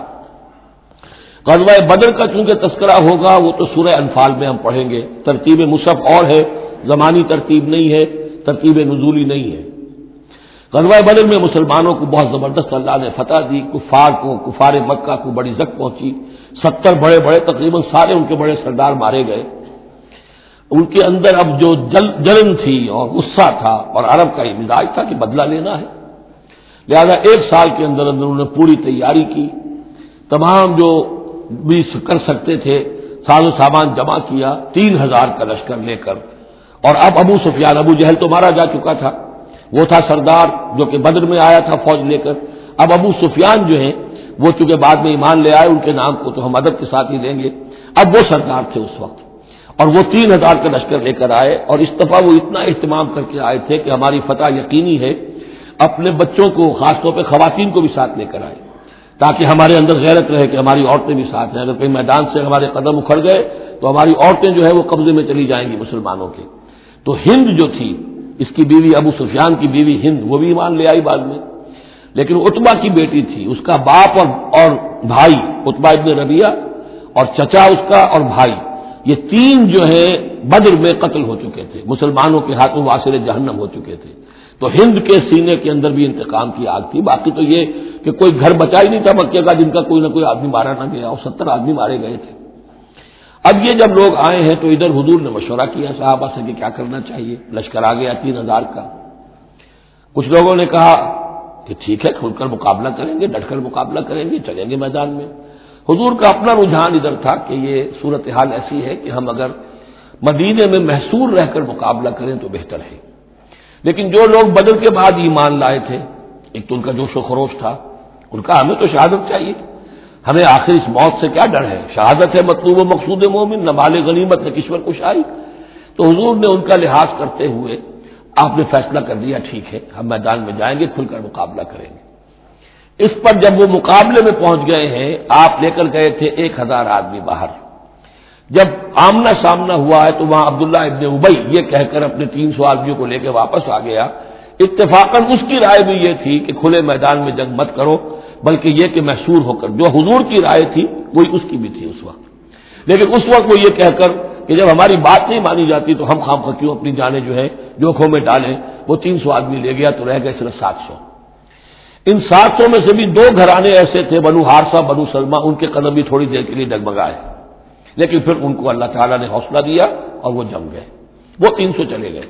غزوہ بدر کا چونکہ تذکرہ ہوگا وہ تو سورہ انفال میں ہم پڑھیں گے، ترتیب مصحف اور ہے، زمانی ترتیب نہیں ہے، ترتیب نزولی نہیں ہے۔ غزوہ بدر میں مسلمانوں کو بہت زبردست اللہ نے فتح دی، کفار کو، کفار مکہ کو بڑی زک پہنچی، ستر بڑے بڑے تقریباً سارے ان کے بڑے سردار مارے گئے۔ ان کے اندر اب جو جل جلن تھی اور غصہ تھا، اور عرب کا یہ مزاج تھا کہ بدلہ لینا ہے، لہذا ایک سال کے اندر اندر انہوں نے پوری تیاری کی، تمام جو بھی کر سکتے تھے ساز و سامان جمع کیا، تین ہزار کا لشکر لے کر۔ اور اب ابو سفیان، ابو جہل تو مارا جا چکا تھا، وہ تھا سردار جو کہ بدر میں آیا تھا فوج لے کر۔ اب ابو سفیان جو ہیں وہ چونکہ بعد میں ایمان لے آئے، ان کے نام کو تو ہم ادب کے ساتھ ہی لیں گے، اب وہ سردار تھے اس وقت، اور وہ تین ہزار کا لشکر لے کر آئے، اور اس دفعہ وہ اتنا اہتمام کر کے آئے تھے کہ ہماری فتح یقینی ہے، اپنے بچوں کو خاص طور پہ خواتین کو بھی ساتھ لے کر آئے تاکہ ہمارے اندر غیرت رہے کہ ہماری عورتیں بھی ساتھ ہیں، اگر کہیں میدان سے ہمارے قدم اکھڑ گئے تو ہماری عورتیں جو ہے وہ قبضے میں چلی جائیں گی مسلمانوں کے۔ تو ہند جو تھی، اس کی بیوی ابو سفیان کی بیوی ہند، وہ بھی ایمان لے آئی بعد میں، لیکن عتبہ کی بیٹی تھی، اس کا باپ اور اور بھائی عتبہ ابن ربیعہ، اور چچا اس کا اور بھائی، یہ تین جو ہے بدر میں قتل ہو چکے تھے، مسلمانوں کے ہاتھوں واصل جہنم ہو چکے تھے۔ تو ہند کے سینے کے اندر بھی انتقام کی آگ تھی۔ باقی تو یہ کہ کوئی گھر بچا ہی نہیں تھا مکے کا جن کا کوئی نہ کوئی آدمی مارا نہ گیا، اور ستر آدمی مارے گئے تھے۔ اب یہ جب لوگ آئے ہیں تو ادھر حضور نے مشورہ کیا صحابہ سے کہ کیا کرنا چاہیے، لشکر آ گیا تین ہزار کا۔ کچھ لوگوں نے کہا کہ ٹھیک ہے، کھل کر مقابلہ کریں گے، ڈٹ کر مقابلہ کریں گے، چلیں گے میدان میں۔ حضور کا اپنا رجحان ادھر تھا کہ یہ صورتحال ایسی ہے کہ ہم اگر مدینے میں محصور رہ کر مقابلہ کریں تو بہتر ہے۔ لیکن جو لوگ بدر کے بعد ایمان لائے تھے، ایک تو ان کا جوش و خروش تھا، ان کا ہمیں تو شہادت چاہیے، ہمیں آخر اس موت سے کیا ڈر ہے، شہادت ہے مطلوب و مقصود مومن، نہ مال غنیمت نہ کشور کشائی۔ تو حضور نے ان کا لحاظ کرتے ہوئے آپ نے فیصلہ کر دیا ٹھیک ہے ہم میدان میں جائیں گے، کھل کر مقابلہ کریں گے۔ اس پر جب وہ مقابلے میں پہنچ گئے ہیں، آپ لے کر گئے تھے ایک ہزار آدمی باہر، جب آمنا سامنا ہوا ہے تو وہاں عبداللہ ابن ابی یہ کہہ کر اپنے تین سو آدمیوں کو لے کے واپس آ گیا۔ اتفاقاً اس کی رائے بھی یہ تھی کہ کھلے میدان میں جنگ مت کرو، بلکہ یہ کہ محصور ہو کر، جو حضور کی رائے تھی وہی اس کی بھی تھی اس وقت، لیکن اس وقت وہ یہ کہہ کر کہ جب ہماری بات نہیں مانی جاتی تو ہم خام خواہ کیوں اپنی جانیں جو ہے جوکھوں میں ڈالیں۔ وہ تین سو آدمی لے گیا تو رہ گئے صرف سات سو۔ ان سات سو میں سے بھی دو گھرانے ایسے تھے، بنو حارثہ بنو سلمہ، ان کے قدم بھی تھوڑی دیر کے لیے ڈگمگائے، لیکن پھر ان کو اللہ تعالیٰ نے حوصلہ دیا اور وہ جم گئے، وہ تین سو چلے گئے۔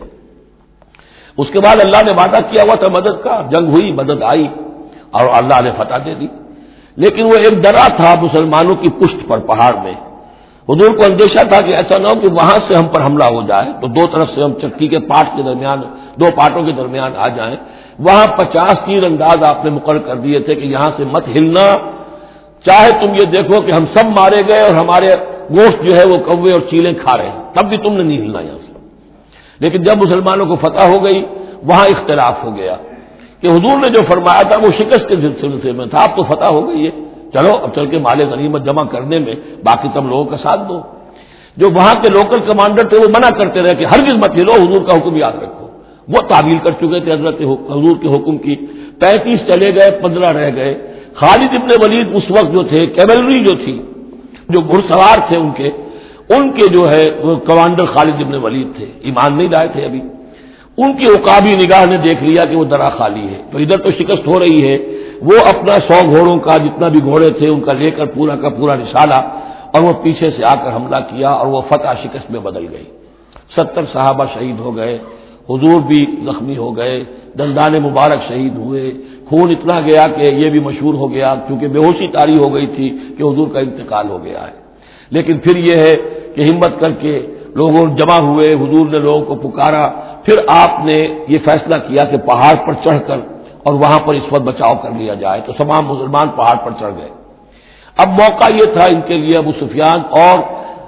اس کے بعد اللہ نے وعدہ کیا ہوا تھا مدد کا، جنگ ہوئی، مدد آئی اور اللہ نے فتح دے دی، لیکن وہ ایک ڈرا تھا مسلمانوں کی پشت پر پہاڑ میں۔ حضور کو اندیشہ تھا کہ ایسا نہ ہو کہ وہاں سے ہم پر حملہ ہو جائے تو دو طرف سے ہم چکی کے پاٹ کے درمیان، دو پاٹوں کے درمیان آ جائیں۔ وہاں پچاس تیر انداز آپ نے مقرر کر دیے تھے کہ یہاں سے مت ہلنا، چاہے تم یہ دیکھو کہ ہم سب مارے گئے اور ہمارے گوشت جو ہے وہ کوے اور چیلیں کھا رہے ہیں، تب بھی تم نے نہیں ہلنا یہاں سے۔ لیکن جب مسلمانوں کو فتح ہو گئی وہاں اختلاف ہو گیا کہ حضور نے جو فرمایا تھا وہ شکست کے سلسلے میں تھا، اب تو فتح ہو گئی ہے، چلو اب چل کے مال غنیمت جمع کرنے میں باقی تم لوگوں کا ساتھ دو۔ جو وہاں کے لوکل کمانڈر تھے وہ منع کرتے رہے کہ ہرگز مت ہلو، حضور کا حکم یاد رکھو۔ وہ تعویل کر چکے تھے حضرت حضور کے حکم کی۔ پینتیس چلے گئے، پندرہ رہ گئے۔ خالد ابن ولید اس وقت جو تھے، کیولری جو تھی، جو گھڑ سوار تھے ان کے ان کے جو ہے وہ کمانڈر خالد ابن ولید تھے، ایمان نہیں لائے تھے ابھی۔ ان کی عقابی نگاہ نے دیکھ لیا کہ وہ درا خالی ہے، تو ادھر تو شکست ہو رہی ہے، وہ اپنا سو گھوڑوں کا جتنا بھی گھوڑے تھے ان کا لے کر پورا کا پورا رسالہ، اور وہ پیچھے سے آ کر حملہ کیا اور وہ فتح شکست میں بدل گئی۔ ستر صحابہ شہید ہو گئے، حضور بھی زخمی ہو گئے، دندان مبارک شہید ہوئے، خون اتنا گیا کہ یہ بھی مشہور ہو گیا کیونکہ بے ہوشی طاری ہو گئی تھی کہ حضور کا انتقال ہو گیا ہے۔ لیکن پھر یہ ہے کہ ہمت کر کے لوگوں جمع ہوئے، حضور نے لوگوں کو پکارا، پھر آپ نے یہ فیصلہ کیا کہ پہاڑ پر چڑھ کر اور وہاں پر اس وقت بچاؤ کر لیا جائے، تو تمام مسلمان پہاڑ پر چڑھ گئے۔ اب موقع یہ تھا ان کے لیے ابو سفیان اور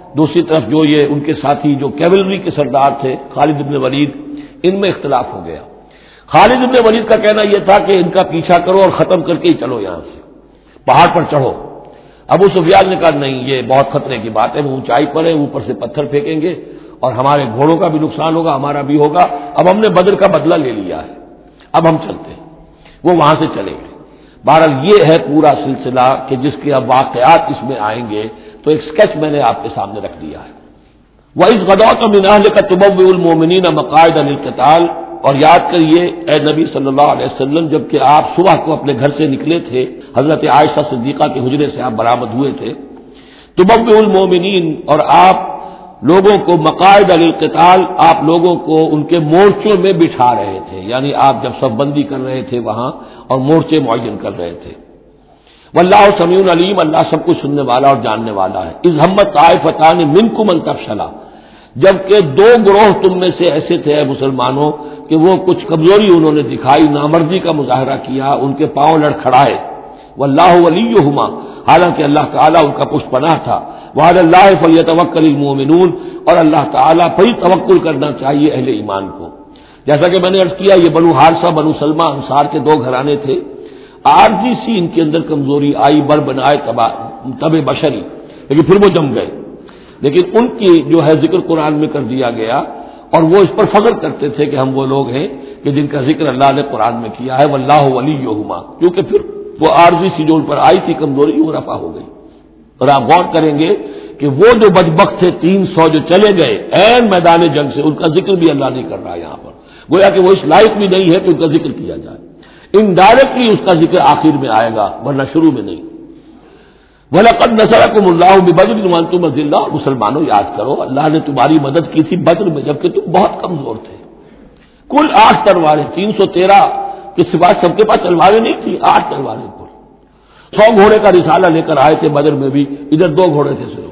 دوسری طرف جو یہ ان کے ساتھی جو کیولری کے سردار تھے خالد بن ولید، ان میں اختلاف ہو گیا۔ خالد بن ولید کا کہنا یہ تھا کہ ان کا پیچھا کرو اور ختم کر کے ہی چلو، یہاں سے پہاڑ پر چڑھو۔ ابو سفیان نے کہا نہیں، یہ بہت خطرے کی بات ہے، وہ اونچائی پر ہے، اوپر سے پتھر پھینکیں گے اور ہمارے گھوڑوں کا بھی نقصان ہوگا، ہمارا بھی ہوگا، اب ہم نے بدر کا بدلہ لے لیا ہے، اب ہم چلتے ہیں۔ وہ وہاں سے چلے گئے۔ بہرحال یہ ہے پورا سلسلہ کہ جس کے اب واقعات اس میں آئیں گے، تو ایک سکیچ میں نے آپ کے سامنے رکھ دیا ہے۔ وَإِذْ غَدَوْتَ مِنْ أَهْلِكَ تُبَوِّئُ الْمُؤْمِنِينَ مَقَاعِدَ لِلْقِتَالِ، اور یاد کریے اے نبی صلی اللہ علیہ وسلم، جبکہ آپ صبح کو اپنے گھر سے نکلے تھے، حضرت عائشہ صدیقہ کے حجرے سے آپ برآمد ہوئے تھے، تُبَوِّئُ الْمُؤْمِنِينَ، اور آپ لوگوں کو مقاعد للقتال، آپ لوگوں کو ان کے مورچوں میں بٹھا رہے تھے، یعنی آپ جب صف بندی کر رہے تھے وہاں اور مورچے معین کر رہے تھے۔ واللہ سمیع علیم، اللہ سب کچھ سننے والا اور جاننے والا ہے۔ اذ ہمت طائفتان منکم ان تفشلا، جبکہ دو گروہ تم میں سے ایسے تھے اے مسلمانوں کہ وہ کچھ کمزوری انہوں نے دکھائی، نامردی کا مظاہرہ کیا، ان کے پاؤں لڑکھڑائے۔ واللہ ولیہما، حالانکہ اللہ تعالیٰ ان کا پشت پناہ تھا۔ وعلی اللہ فلیتوکل المؤمنون، اور اللہ تعالیٰ پر ہی توکل کرنا چاہیے اہل ایمان کو۔ جیسا کہ میں نے عرض کیا، یہ بنو حارثہ بنو سلمہ انصار کے دو گھرانے تھے، عارضی سی ان کے اندر کمزوری آئی، بر بنائے تب بشری، لیکن پھر وہ جم گئے۔ لیکن ان کی جو ہے ذکر قرآن میں کر دیا گیا، اور وہ اس پر فخر کرتے تھے کہ ہم وہ لوگ ہیں کہ جن کا ذکر اللہ نے قرآن میں کیا ہے، واللہ ولیہما، کیونکہ پھر وہ عارضی سی جو ان پر آئی تھی کمزوری، وہ رفع ہو گئی۔ اور آپ غور کریں گے کہ وہ جو بدبخت تھے تین سو جو چلے گئے عین میدان جنگ سے، ان کا ذکر بھی اللہ نہیں کر رہا یہاں پر، گویا کہ وہ اس لائق بھی نہیں ہے کہ ان کا ذکر کیا جائے۔ انڈائریکٹلی اس کا ذکر آخر میں آئے گا، ورنہ شروع میں نہیں۔ وَلَقَدْ نَصَرَكُمُ اللَّهُ بِبَدْرٍ وَأَنْتُمْ أَذِلَّةٌ، مسلمانوں یاد کرو اللہ نے تمہاری مدد کی تھی بدر میں جبکہ تم بہت کمزور تھے۔ کل آٹھ تلواریں، تین سو تیرہ کے سوا سب کے پاس تلواریں نہیں تھی، آٹھ تلواریں کل۔ سو گھوڑے کا رسالہ لے کر آئے تھے بدر میں بھی، ادھر دو گھوڑے تھے صرف،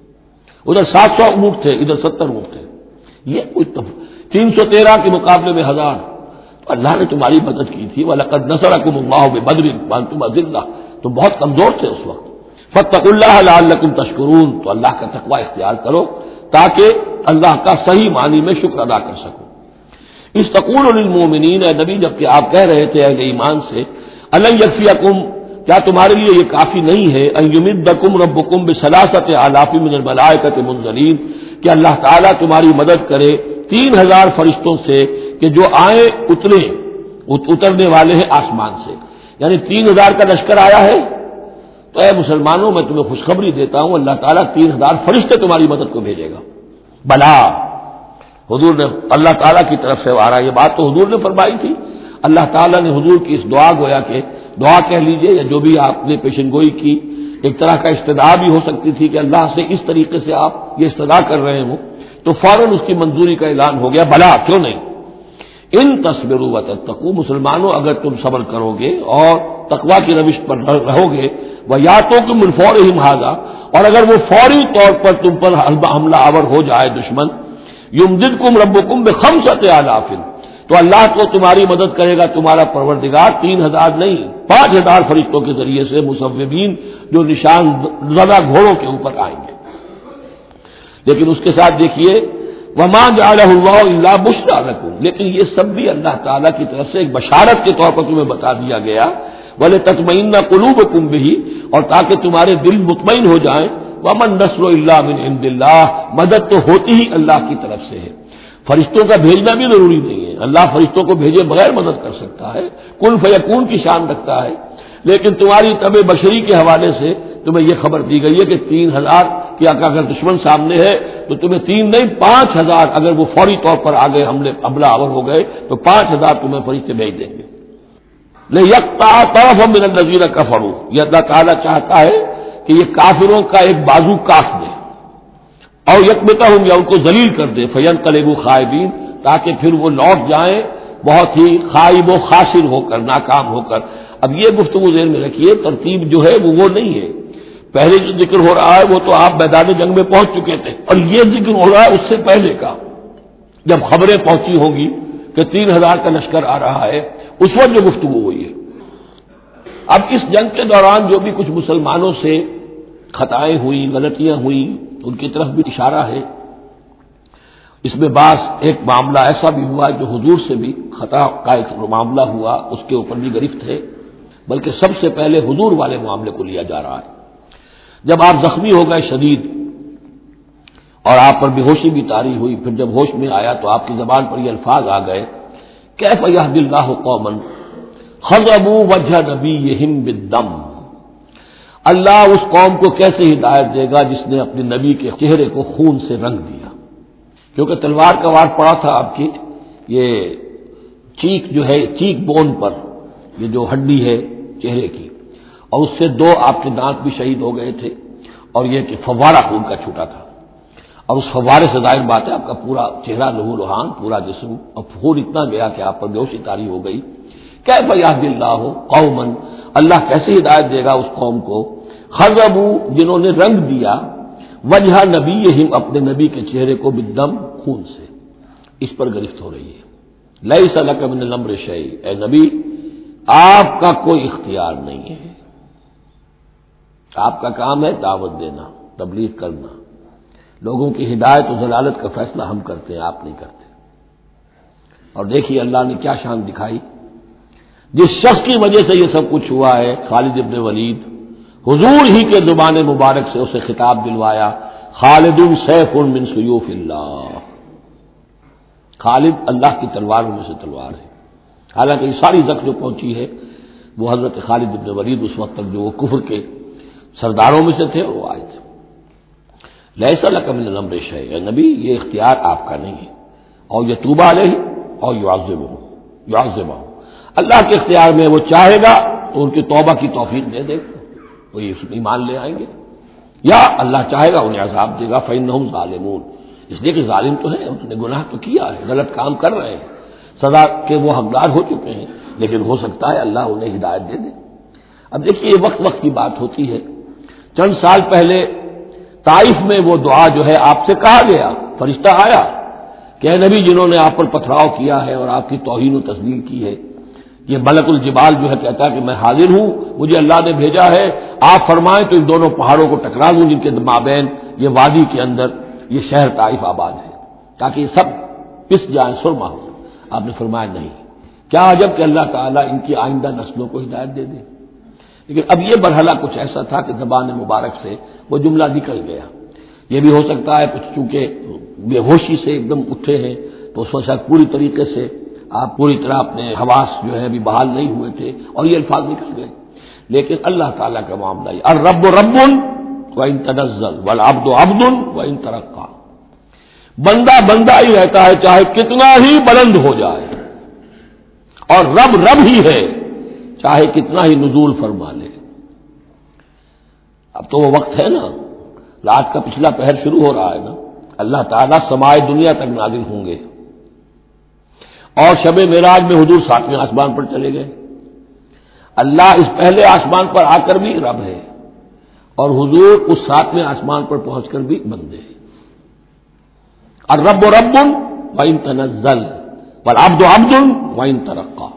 ادھر سات سو اونٹ تھے، ادھر ستر اونٹ تھے۔ یہ کچھ تین سو تیرہ کے مقابلے میں ہزار، اللہ نے تمہاری مدد کی تھی۔ وَلَقَدْ نَصَرَكُمُ اللَّهُ بِبَدْرٍ وَأَنْتُمْ أَذِلَّةٌ، تم بہت کمزور تھے اس وقت۔ فَاتَّقُوا اللَّهَ لَعَلَّكُمْ تَشْكُرُونَ، تو اللہ کا تقوی اختیار کرو تاکہ اللہ کا صحیح معنی میں شکر ادا کر سکو۔ اس تقول للمؤمنین، اے نبی جبکہ آپ کہہ رہے تھے اہل ایمان سے، أَلَنْ يَكْفِيَكُمْ، کیا تمہارے لیے یہ کافی نہیں ہے، أَنْ يُمِدَّكُمْ رَبُّكُمْ بِثَلَاثَةِ آلَافٍ مِّنَ الْمَلَائِكَةِ مُنزَلِينَ، کہ اللہ تعالیٰ تمہاری مدد کرے تین ہزار فرشتوں سے کہ جو آئیں اتریں، اترنے والے ہیں آسمان سے، یعنی تین ہزار کا لشکر آیا ہے۔ تو اے مسلمانوں میں تمہیں خوشخبری دیتا ہوں، اللہ تعالیٰ تین ہزار فرشتے تمہاری مدد کو بھیجے گا۔ بلا، حضور نے اللہ تعالیٰ کی طرف سے آ رہا، یہ بات تو حضور نے فرمائی تھی، اللہ تعالیٰ نے حضور کی اس دعا گویا کہ دعا کہہ لیجئے یا جو بھی آپ نے پیشن گوئی کی، ایک طرح کا استدعا بھی ہو سکتی تھی کہ اللہ سے اس طریقے سے آپ یہ استدعا کر رہے ہوں، تو فوراً اس کی منظوری کا اعلان ہو گیا، بلا کیوں نہیں۔ ان تصبروا وتتقوا، مسلمانوں اگر تم صبر کرو گے اور تقوی کی روش پر رہو گے، وَيَأْتُوكُم مِّن فَوْرِهِمْ هَٰذَا، اور اگر وہ فوری طور پر تم پر حملہ آور ہو جائے دشمن، يُمْدِدْكُمْ رَبُّكُمْ بِخَمْسَةِ آلَافٍ، تو اللہ کو تمہاری مدد کرے گا تمہارا پروردگار تین ہزار نہیں پانچ ہزار فرشتوں کے ذریعے سے، مصوبین جو نشان زدہ گھوڑوں کے اوپر آئیں گے۔ لیکن اس کے ساتھ دیکھیے وَمَا جَعَلَهُ اللَّهُ إِلَّا بُشْرَىٰ لَكُمْ، لیکن یہ سب بھی اللہ تعالیٰ کی طرف سے ایک بشارت کے طور پر تمہیں بتا دیا گیا، وَلِتَطْمَئِنَّ قُلُوبُكُمْ بِهِ، اور تاکہ تمہارے دل مطمئن ہو جائیں، وَمَا النَّصْرُ إِلَّا مِنْ عِندِ اللَّهِ، مدد تو ہوتی ہی اللہ کی طرف سے ہے، فرشتوں کا بھیجنا بھی ضروری نہیں ہے، اللہ فرشتوں کو بھیجے بغیر مدد کر سکتا ہے، کن فیکون کی شان رکھتا ہے، لیکن تمہاری طبع بشری کے حوالے سے تمہیں یہ خبر دی گئی ہے کہ تین ہزار کی اگر دشمن سامنے ہے تو تمہیں تین نہیں پانچ ہزار اگر وہ فوری طور پر آگے حملے حملہ آور ہو گئے تو پانچ ہزار تمہیں فرشتے بھیج دیں گے۔ لِيَقْطَعَ طَرَفًا مِّنَ الَّذِينَ كَفَرُوا، یہ اللہ تعالیٰ چاہتا ہے کہ یہ کافروں کا ایک بازو کاٹ دے، اور یکبتہم، یا ان کو ذلیل کر دے، فَيَنْقَلِبُوا خَائِبِينَ، تاکہ پھر وہ لوٹ جائیں بہت ہی خائب و خاسر ہو کر، ناکام ہو کر۔ اب یہ گفتگو ذہن میں رکھیے، ترتیب جو ہے وہ وہ نہیں ہے، پہلے جو ذکر ہو رہا ہے وہ تو آپ میدان جنگ میں پہنچ چکے تھے، اور یہ ذکر ہو رہا ہے اس سے پہلے کا، جب خبریں پہنچی ہوں گی کہ تین ہزار کا لشکر آ رہا ہے، اس وقت جو گفتگو ہوئی ہے۔ اب اس جنگ کے دوران جو بھی کچھ مسلمانوں سے خطائیں ہوئی، غلطیاں ہوئی، ان کی طرف بھی اشارہ ہے۔ اس میں بعض ایک معاملہ ایسا بھی ہوا جو حضور سے بھی خطا کا ایک معاملہ ہوا، اس کے اوپر بھی گرفت ہے، بلکہ سب سے پہلے حضور والے معاملے کو لیا جا رہا ہے۔ جب آپ زخمی ہو گئے شدید اور آپ پر بے ہوشی بھی طاری ہوئی، پھر جب ہوش میں آیا تو آپ کی زبان پر یہ الفاظ آ گئے، کیف یہدی اللہ قوما خضبوا وجہ نبیہم بالدم، اللہ اس قوم کو کیسے ہدایت دے گا جس نے اپنے نبی کے چہرے کو خون سے رنگ دیا، کیونکہ تلوار کا وار پڑا تھا آپ کی یہ چیک جو ہے چیک بون پر، یہ جو ہڈی ہے چہرے کی، اور اس سے دو آپ کے دانت بھی شہید ہو گئے تھے، اور یہ کہ فوارہ خون کا چھوٹا تھا، اور اس فوارے سے ظاہر بات ہے آپ کا پورا چہرہ لہو لہان، پورا جسم، اور خون اتنا گیا کہ آپ پر بےہوشی طاری ہو گئی۔ کیف یہدی اللہ قوما، اللہ کیسے ہدایت دے گا اس قوم کو، خضبوا جنہوں نے رنگ دیا، وجہ نبیہم اپنے نبی کے چہرے کو بالدم خون سے، اس پر گرفت ہو رہی ہے۔ لیس لک من الامر شیء، اے نبی آپ کا کوئی اختیار نہیں ہے، آپ کا کام ہے دعوت دینا، تبلیغ کرنا، لوگوں کی ہدایت و ضلالت کا فیصلہ ہم کرتے ہیں، آپ نہیں کرتے۔ اور دیکھیے اللہ نے کیا شان دکھائی، جس شخص کی وجہ سے یہ سب کچھ ہوا ہے، خالد ابن ولید، حضور ہی کے زبان مبارک سے اسے خطاب دلوایا، خالد سیف من سیوف اللہ، خالد اللہ کی تلواروں میں سے تلوار ہے۔ حالانکہ یہ ساری زخم جو پہنچی ہے وہ حضرت خالد ابن ولید اس وقت تک جو وہ کفر کے سرداروں میں سے تھے وہ آئے تھے۔ لیس لک من الامر شیء، اے نبی یہ اختیار آپ کا نہیں ہے، اور یتوب علیہ اور یعذبہ یعذبہ، اللہ کے اختیار میں، وہ چاہے گا تو ان کی توبہ کی توفیق دے دے گا، وہ یہ ایمان لے آئیں گے، یا اللہ چاہے گا انہیں عذاب دے گا، فإنہم ظالمون، اس لیے کہ ظالم تو ہیں، انہوں نے گناہ تو کیا ہے، غلط کام کر رہے ہیں، سزا کے وہ حقدار ہو چکے ہیں، لیکن ہو سکتا ہے اللہ انہیں ہدایت دے دے۔ اب دیکھیے یہ وقت وقت کی بات ہوتی ہے، چند سال پہلے طائف میں وہ دعا جو ہے آپ سے کہا گیا، فرشتہ آیا کہ اے نبی جنہوں نے آپ پر پتھراؤ کیا ہے اور آپ کی توہین و تذلیل کی ہے، یہ ملک الجبال جو ہے کہتا ہے کہ میں حاضر ہوں، مجھے اللہ نے بھیجا ہے، آپ فرمائیں تو ان دونوں پہاڑوں کو ٹکرا دوں جن کے مابین یہ وادی کے اندر یہ شہر طائف آباد ہے، تاکہ یہ سب پس جائیں، سرما ہو۔ آپ نے فرمایا نہیں، کیا عجب کہ اللہ تعالیٰ ان کی آئندہ نسلوں کو ہدایت دے دے۔ لیکن اب یہ مرحلہ کچھ ایسا تھا کہ زبان مبارک سے وہ جملہ نکل گیا۔ یہ بھی ہو سکتا ہے کچھ چونکہ بے ہوشی سے ایک دم اٹھے ہیں تو اس وقت شاید پوری طریقے سے آپ پوری طرح اپنے حواس جو ہے ابھی بحال نہیں ہوئے تھے اور یہ الفاظ نکل گئے۔ لیکن اللہ تعالیٰ کا معاملہ یہ الرب رب وان تنزل والعبد عبد وان ترقى، بندہ بندہ ہی رہتا ہے چاہے کتنا ہی بلند ہو جائے، اور رب رب ہی ہے چاہے کتنا ہی نزول فرما لے۔ اب تو وہ وقت ہے نا، رات کا پچھلا پہر شروع ہو رہا ہے نا، اللہ تعالیٰ سمائے دنیا تک نازل ہوں گے، اور شب معراج میں حضور ساتویں آسمان پر چلے گئے۔ اللہ اس پہلے آسمان پر آ کر بھی رب ہے، اور حضور اس ساتویں آسمان پر پہنچ کر بھی بندے ہیں۔ الرب رب وان تنزل والعبد عبد وان ترقى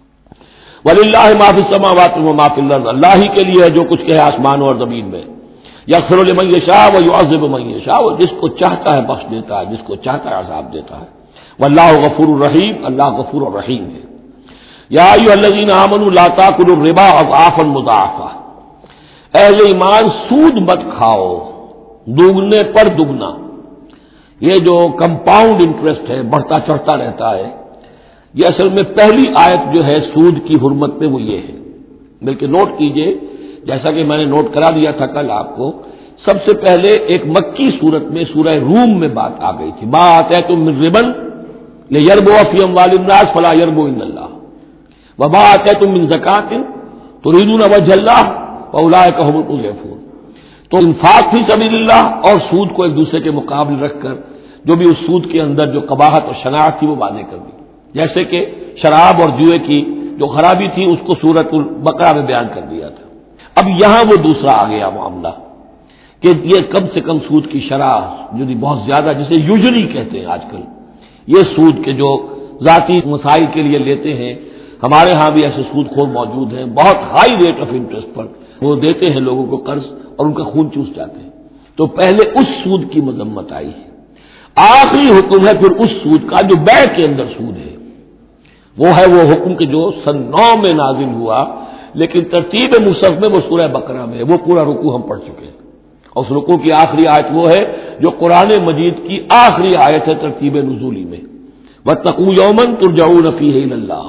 وللہ ما فی السماوات وما فی الارض، اللہ ہی کے لیے ہے جو کچھ کہ ہے آسمانوں اور زمین میں، یغفر لمن یشاء ویعذب من یشاء، وہ جس کو چاہتا ہے بخش دیتا ہے، جس کو چاہتا ہے عذاب دیتا ہے۔ واللہ غفور الرحیم، اللہ غفور الرحیم ہے۔ یا ایھا الذین آمنوا لا تاکلوا الربا اضعافا مضاعفہ، اہل ایمان سود مت کھاؤ دوگنے پر دگنا۔ یہ جو کمپاؤنڈ انٹرسٹ ہے، بڑھتا چڑھتا رہتا ہے، یہ اصل میں پہلی آیت جو ہے سود کی حرمت میں وہ یہ ہے۔ بلکہ نوٹ کیجئے، جیسا کہ میں نے نوٹ کرا دیا تھا کل آپ کو، سب سے پہلے ایک مکی صورت میں سورہ روم میں بات آ گئی تھی، ما آتیتم من ربا لیربو فی اموال الناس فلا یربو عند اللہ وما آتیتم من زکاۃ تریدون وجہ اللہ فاولئک هم المضعفون۔ تو انفاق فی سبیل اللہ اور سود کو ایک دوسرے کے مقابل رکھ کر جو بھی اس سود کے اندر جو قباحت اور شناعت تھی وہ واضح کر دی، جیسے کہ شراب اور جوئے کی جو خرابی تھی اس کو سورۃ البقرہ میں بیان کر دیا تھا۔ اب یہاں وہ دوسرا آ گیا معاملہ کہ یہ کم سے کم سود کی شرح جو بہت زیادہ، جسے یوزلی کہتے ہیں آج کل، یہ سود کے جو ذاتی مسائل کے لیے لیتے ہیں، ہمارے ہاں بھی ایسے سود خور موجود ہیں، بہت ہائی ریٹ آف انٹرسٹ پر وہ دیتے ہیں لوگوں کو قرض اور ان کا خون چوس جاتے ہیں۔ تو پہلے اس سود کی مذمت آئی ہے. آخری حکم ہے پھر اس سود کا جو بیع کے اندر سود ہے. وہ ہے وہ حکم کہ جو سن نو میں نازل ہوا، لیکن ترتیب مصحف میں وہ سورہ بقرہ میں ہے. وہ پورا رکوع ہم پڑھ چکے ہیں، اور اس رکوع کی آخری آیت وہ ہے جو قرآن مجید کی آخری آیت ہے ترتیب نزولی میں، واتقوا یوما ترجعون فیہ الی اللہ.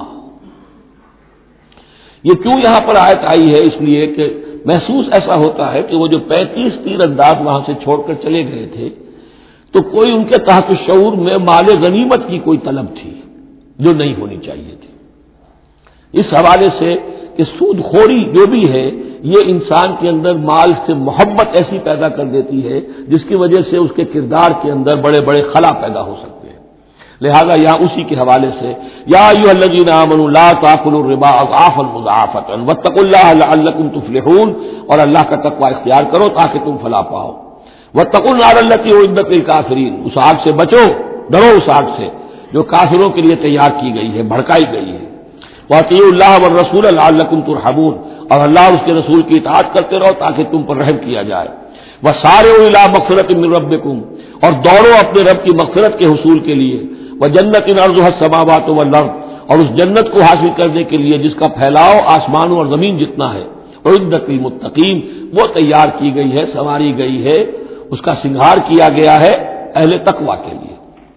یہ کیوں یہاں پر آیت آئی ہے؟ اس لیے کہ محسوس ایسا ہوتا ہے کہ وہ جو پینتیس تیر انداز وہاں سے چھوڑ کر چلے گئے تھے تو کوئی ان کے تحت شعور میں مال غنیمت کی کوئی طلب تھی جو نہیں ہونی چاہیے تھی. اس حوالے سے کہ سود خوری جو بھی ہے یہ انسان کے اندر مال سے محبت ایسی پیدا کر دیتی ہے جس کی وجہ سے اس کے کردار کے اندر بڑے بڑے خلا پیدا ہو سکتے ہیں. لہذا یہاں اسی کے حوالے سے یا ایھا الذین آمنوا لا تاکلوا الربا اضعافا مضاعفۃ واتقوا اللہ لعلکم تفلحون، اور اللہ کا تقوی اختیار کرو تاکہ تم فلاح پاؤ. واتقوا النار التی اعدت للکافرین، اس آگ سے بچو، ڈرو اس آگ سے جو کافروں کے لیے تیار کی گئی ہے، بھڑکائی گئی ہے. واطیعوا اللہ والرسول لعلکم ترحمون، اور اللہ اور اس کے رسول کی اطاعت کرتے رہو تاکہ تم پر رحم کیا جائے. وسارعوا الی مغفرۃ من ربکم، اور دوڑو اپنے رب کی مغفرت کے حصول کے لیے. وجنت عرضها السماوات والارض، اور اس جنت کو حاصل کرنے کے لیے جس کا پھیلاؤ آسمانوں اور زمین جتنا ہے. اعدت للمتقین، وہ تیار کی گئی ہے، سنواری گئی ہے، اس کا سنگھار کیا گیا ہے اہل تقوی کے لیے.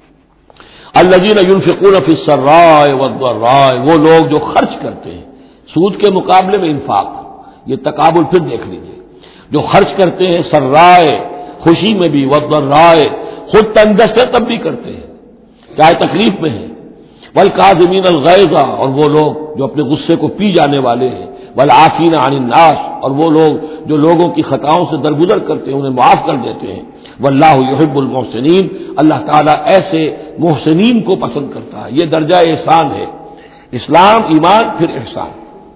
الذین ينفقون فی السراء والضراء، وہ لوگ جو خرچ کرتے ہیں سود کے مقابلے میں انفاق، یہ تقابل پھر دیکھ لیجیے، جو خرچ کرتے ہیں سرائے خوشی میں بھی، والضراء خود تنگست ہے تب بھی کرتے ہیں چاہے تکلیف میں ہیں. والکاظمین الغیظ، اور وہ لوگ جو اپنے غصے کو پی جانے والے ہیں. والعافین عن الناس، اور وہ لوگ جو لوگوں کی خطاؤں سے درگزر کرتے ہیں انہیں معاف کر دیتے ہیں. واللہ یحب المحسنین، اللہ تعالیٰ ایسے محسنین کو پسند کرتا ہے. یہ درجہ احسان ہے، اسلام، ایمان، پھر احسان.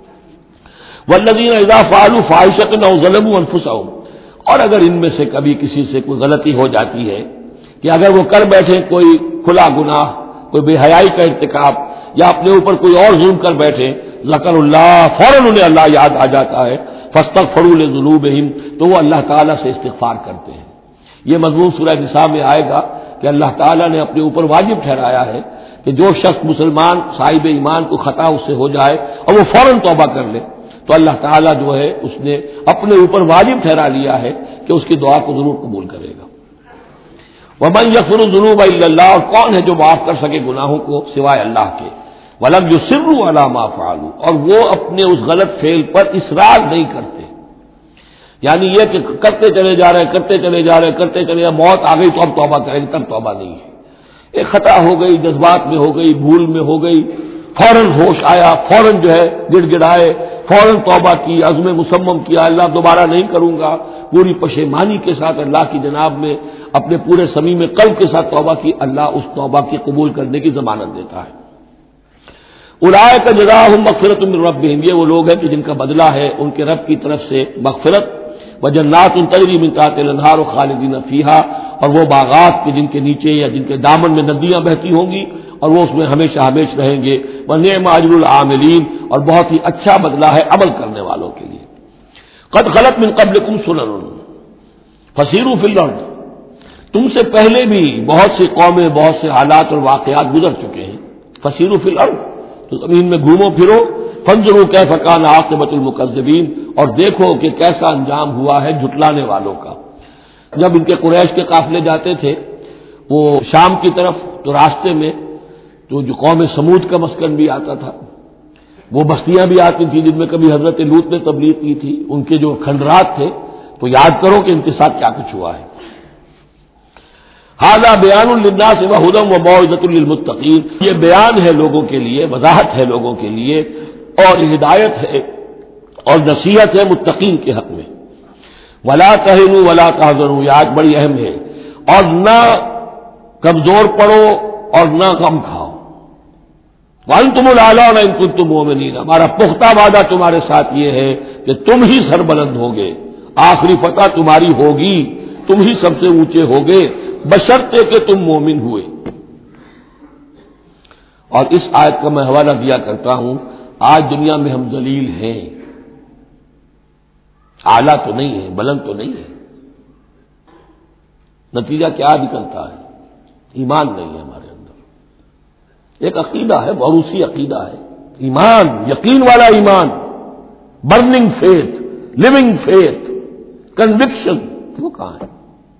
والذین اذا فعلوا فاحشۃ او ظلموا انفسهم، اور اگر ان میں سے کبھی کسی سے کوئی غلطی ہو جاتی ہے کہ اگر وہ کر بیٹھے کوئی کھلا گناہ، کوئی بے حیائی کا ارتکاب، یا اپنے اوپر کوئی اور ظلم کر بیٹھے، ذکر اللہ، فوراً انہیں اللہ یاد آ جاتا ہے. فاستغفروا لذنوبہم، تو وہ اللہ تعالیٰ سے استغفار کرتے ہیں. یہ مضمون سورہ نساء میں آئے گا کہ اللہ تعالیٰ نے اپنے اوپر واجب ٹھہرایا ہے کہ جو شخص مسلمان صاحب ایمان کو خطا اس سے ہو جائے اور وہ فوراً توبہ کر لے تو اللہ تعالیٰ جو ہے اس نے اپنے اوپر واجب ٹھہرا لیا ہے کہ اس کی دعا کو ضرور قبول کرے گا. وَمَن يَغْفِرُ الذُّنُوبَ إِلَّا اللَّهُ، اور کون ہے جو معاف کر سکے گناہوں کو سوائے اللہ کے. وَلَمْ يُصِرُّوا عَلَىٰ مَا فَعَلُوا، اور وہ اپنے اس غلط فعل پر اصرار نہیں کرتے، یعنی یہ کہ کرتے چلے جا رہے کرتے چلے جا رہے کرتے چلے جا موت آ گئی تو اب توبہ کریں گے، تب توبہ نہیں ہے. ایک خطا ہو گئی، جذبات میں ہو گئی، بھول میں ہو گئی، فوراً ہوش آیا، فوراً جو ہے گڑ گڑائے، فوراً توبہ کی، عزم مصمم کیا اللہ دوبارہ نہیں کروں گا، پوری پشیمانی کے ساتھ اللہ کی جناب میں اپنے پورے صمیم قلب کے ساتھ توبہ کی، اللہ اس توبہ کی قبول کرنے کی ضمانت دیتا ہے. اولئک جزاؤہم مغفرۃ من ربہم، یہ وہ لوگ ہیں کہ جن کا بدلہ ہے ان کے رب کی طرف سے مغفرت. وجنات تجری من تحتها الانہار خالدین فیہا، اور وہ باغات کے جن کے نیچے یا جن کے دامن میں ندیاں بہتی ہوں گی اور وہ اس میں ہمیشہ ہمیش رہیں گے. ونعم اجر العاملین، اور بہت ہی اچھا بدلہ ہے عمل کرنے والوں کے لیے. قد خلت من قبلکم سنن فسیروا فی الارض، تم سے پہلے بھی بہت سی قومیں، بہت سے حالات اور واقعات گزر چکے ہیں. فسیروا فی الارض، تو زمین میں گھومو پھرو. فانظروا کیف کان عاقبۃ المکذبین، اور دیکھو کہ کیسا انجام ہوا ہے جھٹلانے والوں کا. جب ان کے قریش کے قافلے جاتے تھے وہ شام کی طرف تو راستے میں تو جو قوم سمود کا مسکن بھی آتا تھا، وہ بستیاں بھی آتی تھیں جن میں کبھی حضرت لوط نے تبلیغ کی تھی، ان کے جو کھنڈرات تھے. تو یاد کرو کہ ان کے ساتھ کیا کچھ ہوا ہے. ھذا بیان للناس وھدی وموعظۃ للمتقین، یہ بیان ہے لوگوں کے لیے، وضاحت ہے لوگوں کے لیے، اور ہدایت ہے اور نصیحت ہے متقین کے حق میں. ولا تہنوا ولا تحزنوا، یہ آج بڑی اہم ہے، اور نہ کمزور پڑو اور نہ غم کھاؤ. وانتم الاعلون ان کنتم مؤمنین، ہمارا پختہ وعدہ تمہارے ساتھ یہ ہے کہ تم ہی سربلند ہوگے، آخری فتح تمہاری ہوگی، تم ہی سب سے اونچے ہوگے بشرطے کہ تم مومن ہوئے. اور اس آیت کا میں حوالہ دیا کرتا ہوں، آج دنیا میں ہم ذلیل ہیں، اعلیٰ تو نہیں ہے، بلند تو نہیں ہے. نتیجہ کیا نکلتا ہے؟ ایمان نہیں ہے ہمارے اندر. ایک عقیدہ ہے، موروثی عقیدہ ہے، ایمان، یقین والا ایمان، burning faith, living faith, conviction, وہ کہاں ہے؟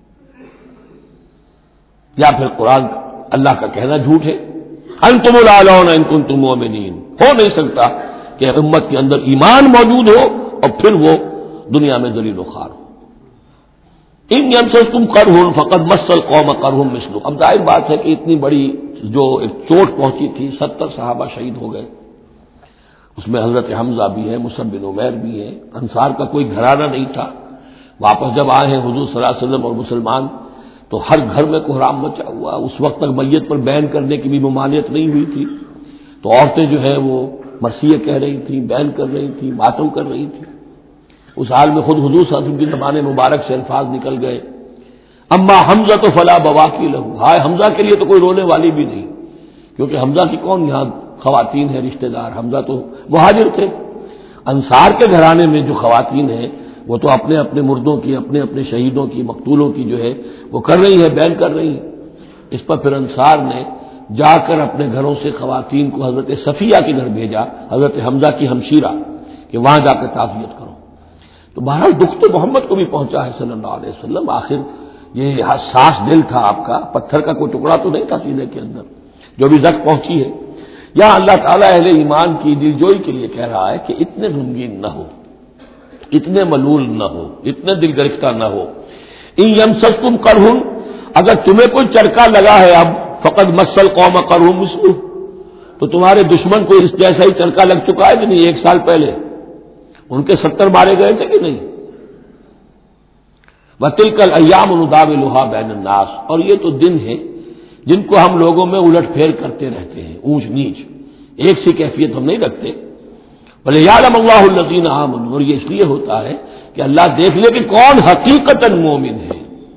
یا پھر قرآن اللہ کا کہنا جھوٹ ہے، انتم الاعلون ان کنتم مؤمنین. ہو نہیں سکتا کہ امت کے اندر ایمان موجود ہو اور پھر وہ دنیا میں ذلیل و خوار ہو. ان یمسسکم قرح فقد مس القوم قرح مثلہ. اب ظاہر بات ہے کہ اتنی بڑی جو ایک چوٹ پہنچی تھی، ستر صحابہ شہید ہو گئے، اس میں حضرت حمزہ بھی ہے، مصعب بن عمیر بھی ہے. انصار کا کوئی گھرانہ نہیں تھا. واپس جب آئے ہیں حضور صلی اللہ علیہ وسلم اور مسلمان تو ہر گھر میں کوحرام مچا ہوا. اس وقت تک میت پر بیان کرنے کی بھی ممانعت نہیں ہوئی تھی، تو عورتیں جو ہے وہ مرثیے کہہ رہی تھیں، بیان کر رہی تھیں، ماتم کر رہی تھیں. اس حال میں خود حضور صلی اللہ علیہ وسلم کی زبان مبارک سے الفاظ نکل گئے، اما حمزہ تو فلا بواکی لہو. ہائے حمزہ کے لیے تو کوئی رونے والی بھی نہیں، کیونکہ حمزہ کی کون یہاں خواتین ہیں رشتہ دار؟ حمزہ تو مہاجر تھے. انصار کے گھرانے میں جو خواتین ہیں وہ تو اپنے اپنے مردوں کی، اپنے اپنے شہیدوں کی، مقتولوں کی جو ہے وہ کر رہی ہے، بیان کر رہی ہیں. اس پر پھر انصار نے جا کر اپنے گھروں سے خواتین کو حضرت صفیہ کے گھر بھیجا، حضرت حمزہ کی ہمشیرہ، کہ وہاں جا کر تعزیت کرو. تو بہرحال دکھ تو محمد کو بھی پہنچا ہے صلی اللہ علیہ وسلم. آخر یہ حساس دل تھا آپ کا، پتھر کا کوئی ٹکڑا تو نہیں تھا سینے کے اندر جو بھی زخم پہنچی ہے. یا اللہ تعالیٰ اہل ایمان کی دلجوئی کے لیے کہہ رہا ہے کہ اتنے غمگین نہ ہو، اتنے ملول نہ ہو، اتنے دل گرفتہ نہ ہو. ان یمسسکم قرح، اگر تمہیں کوئی چرکا لگا ہے اب، فقد مس القوم قرح مثلہ، تو تمہارے دشمن کو اس جیسا ہی چرکا لگ چکا ہے کہ نہیں؟ ایک سال پہلے ان کے ستر مارے گئے تھے کہ نہیں؟ وَتِلْكَ الْأَيَّامُ نُدَاوِلُهَا بَيْنَ النَّاسِ. اور یہ تو دن ہیں جن کو ہم لوگوں میں الٹ پھیر کرتے رہتے ہیں، اونچ نیچ، ایک سی کیفیت ہم نہیں رکھتے. وَلِيَعْلَمَ اللَّهُ الَّذِينَ آمَنُوا. اور یہ اس لیے ہوتا ہے کہ اللہ دیکھ لے کہ کون حقیقتاً مومن ہے.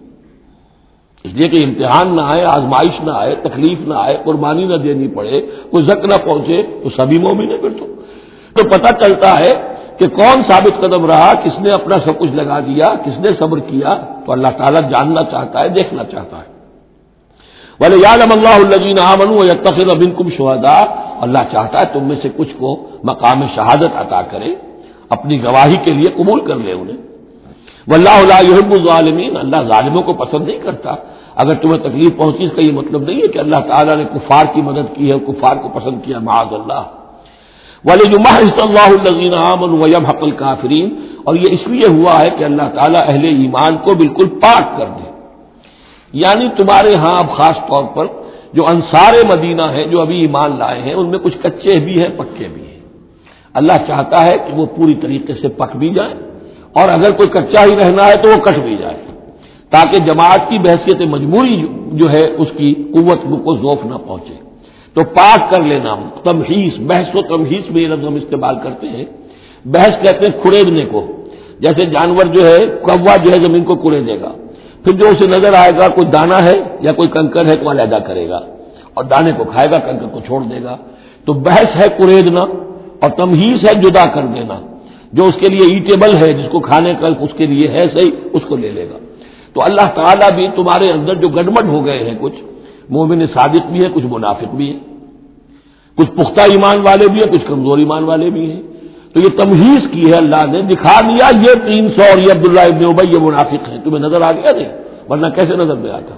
اس لیے کہ امتحان نہ آئے، آزمائش نہ آئے، تکلیف نہ آئے، قربانی نہ دینی پڑے، کوئی زک نہ پہنچے تو سبھی مومن ہے. پھر تو تو پتہ چلتا ہے کہ کون ثابت قدم رہا، کس نے اپنا سب کچھ لگا دیا، کس نے صبر کیا. تو اللہ تعالیٰ جاننا چاہتا ہے، دیکھنا چاہتا ہے. وَلِيَعْلَمَ اللَّهُ الَّذِينَ آمَنُوا وَيَتَّخِذَ مِنكُمْ شُهَدَاءَ. اللہ چاہتا ہے تم میں سے کچھ کو مقام شہادت عطا کرے، اپنی گواہی کے لیے قبول کر لے انہیں. وَاللَّهُ لَا يُحِبُّ الظَّالِمِينَ. اللہ ظالموں کو پسند نہیں کرتا. اگر تمہیں تکلیف پہنچی اس کا یہ مطلب نہیں ہے کہ اللہ تعالیٰ نے کفار کی مدد کی ہے، کفار کو پسند کیا، معاذ اللہ. وَلِيُمَحِّصَ اللَّهُ الَّذِينَ آمَنُوا وَيَمْحَقَ الْكَافِرِينَ. اور یہ اس لیے ہوا ہے کہ اللہ تعالیٰ اہل ایمان کو بالکل پاک کر دے. یعنی تمہارے ہاں اب خاص طور پر جو انصار مدینہ ہیں جو ابھی ایمان لائے ہیں، ان میں کچھ کچے بھی ہیں، پکے بھی ہیں. اللہ چاہتا ہے کہ وہ پوری طریقے سے پک بھی جائیں، اور اگر کوئی کچا ہی رہنا ہے تو وہ کٹ بھی جائے، تاکہ جماعت کی بحثیت مجموعی جو ہے اس کی قوت کو ذوف نہ پہنچے. تو پاک کر لینا، تمحیص، بحث و تمحیص میں یہ لفظ ہم استعمال کرتے ہیں. بحث کہتے ہیں کھڑیدنے کو. جیسے جانور جو ہے، کوا جو ہے زمین کو کڑے دے گا، پھر جو اسے نظر آئے گا کوئی دانا ہے یا کوئی کنکر ہے تو علیحدہ کرے گا اور دانے کو کھائے گا، کنکر کو چھوڑ دے گا. تو بحث ہے کڑیدنا، اور تمحیص ہے جدا کر دینا. جو اس کے لیے ایٹیبل ہے، جس کو کھانے کا اس کے لیے ہے صحیح، اس کو لے لے گا. تو اللہ تعالیٰ بھی تمہارے اندر جو گڑبڑ ہو گئے ہیں، کچھ مومن صادق بھی ہے، کچھ منافق بھی ہے، کچھ پختہ ایمان والے بھی ہیں، کچھ کمزور ایمان والے بھی ہیں. تو یہ تمحیص کی ہے اللہ نے، دکھا دیا یہ تین سو اور یہ عبداللہ ابن ابی یہ منافق ہیں. تمہیں نظر آ گیا نہیں؟ ورنہ کیسے نظر میں آتا؟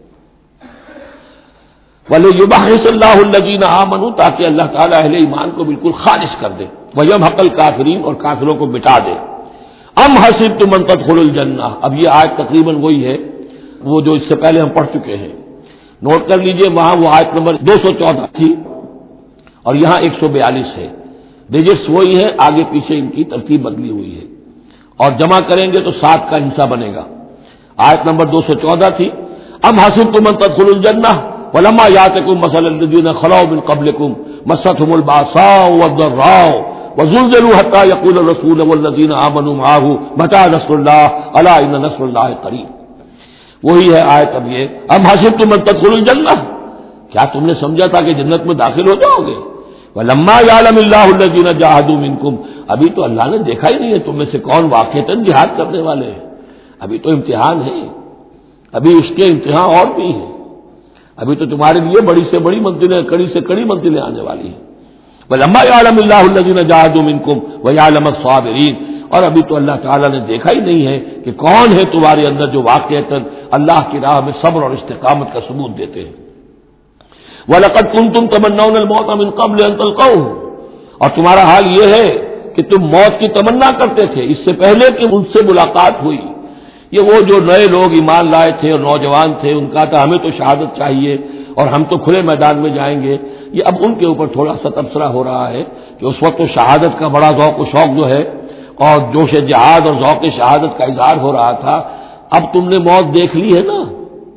وَلِيُمَحِّصَ اللَّهُ الَّذِينَ آمَنُوا. تاکہ اللہ تعالیٰ اہل ایمان کو بالکل خالص کر دے. وَيَمْحَقَ الْكَافِرِينَ. اور کافروں کو مٹا دے. ام حسبتم ان تدخلوا الجنہ. اب یہ آیت تقریباً وہی ہے وہ جو اس سے پہلے ہم پڑھ چکے ہیں. نوٹ کر لیجئے، وہاں وہ آیت نمبر دو سو چودہ تھی اور یہاں ایک سو بیالیس ہے. ڈیجٹس وہی ہے، آگے پیچھے ان کی ترتیب بدلی ہوئی ہے، اور جمع کریں گے تو سات کا حصہ بنے گا. آیت نمبر دو سو چودہ تھی، ام حسبتم ان تدخلوا الجنہ ولما یاتکم مثل الذین خلوا من قبلکم مستهم الباساء والضراء وزلزلوا حتى يقول الرسول والذین آمنوا معه متى نصر الله الا ان نصر الله قریب. وہی ہے آیت. اب یہ ام حسبتم ان تدخلوا الجنہ، کیا تم نے سمجھا تھا کہ جنت میں داخل ہو جاؤ گے؟ وَلَمَّا يَعْلَمِ اللَّهُ الَّذِينَ جَاهَدُوا مِنكُمْ. ابھی تو اللہ نے دیکھا ہی نہیں ہے تم میں سے کون واقعتاً جہاد کرنے والے ہیں. ابھی تو امتحان ہے. ابھی اس کے امتحان اور بھی ہیں، ابھی تو تمہارے لیے بڑی سے بڑی منزلیں، کڑی سے کڑی منزلیں آنے والی ہیں۔ وَلَمَّا يَعْلَمِ اللَّهُ الَّذِينَ جَاهَدُوا مِنكُمْ وَيَعْلَمَ الصَّابِرِينَ، اور ابھی تو اللہ تعالیٰ نے دیکھا ہی نہیں ہے کہ کون ہے تمہارے اندر جو واقعتاً اللہ کی راہ میں صبر اور استقامت کا ثبوت دیتے ہیں۔ وَلَقَدْ كُنْتُمْ تَمَنَّوْنَ الْمَوْتَ مِنْ قَبْلِ أَنْ تَلْقَوْهُ، اور تمہارا حال یہ ہے کہ تم موت کی تمنا کرتے تھے اس سے پہلے کہ ان سے ملاقات ہوئی۔ یہ وہ جو نئے لوگ ایمان لائے تھے اور نوجوان تھے، ان کا تھا ہمیں تو شہادت چاہیے اور ہم تو کھلے میدان میں جائیں گے، یہ اب ان کے اوپر تھوڑا سا تبصرہ ہو رہا ہے کہ اس وقت تو شہادت کا بڑا ذوق و شوق جو ہے اور جوش جہاد اور ذوق شہادت کا اظہار ہو رہا تھا، اب تم نے موت دیکھ لی ہے نا،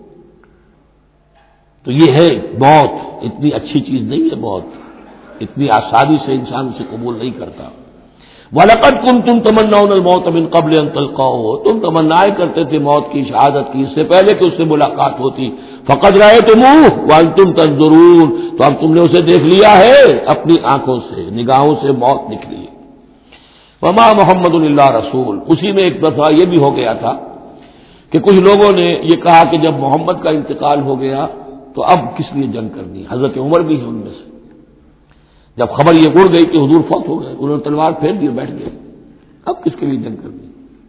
تو یہ ہے موت، اتنی اچھی چیز نہیں ہے موت، اتنی آسانی سے انسان اسے قبول نہیں کرتا۔ وَلَقَدْ كُنْتُمْ تَمَنَّوْنَ الْمَوْتَ مِنْ قَبْلِ أَنْ تَلْقَوْهُ، تم تمنائیں کرتے تھے موت کی، شہادت کی، اس سے پہلے کہ اس سے ملاقات ہوتی۔ فَقَدْ رَأَيْتُمُوهُ وَأَنْتُمْ تَنظُرُونَ، تو اب تم نے اسے دیکھ لیا ہے اپنی آنکھوں سے، نگاہوں سے موت نکلی ہے۔ وَمَا مُحَمَّدٌ إِلَّا رَسُولٌ، اسی میں ایک دفعہ یہ بھی ہو گیا تھا کہ کچھ لوگوں نے یہ کہا کہ جب محمد کا انتقال ہو گیا تو اب کس لیے جنگ کرنی، حضرت عمر بھی ہے ان میں سے، جب خبر یہ اڑ گئی کہ حضور فوت ہو گئے، انہوں نے تلوار پھیر دی بیٹھ گئے، اب کس کے لیے جنگ کرنی؟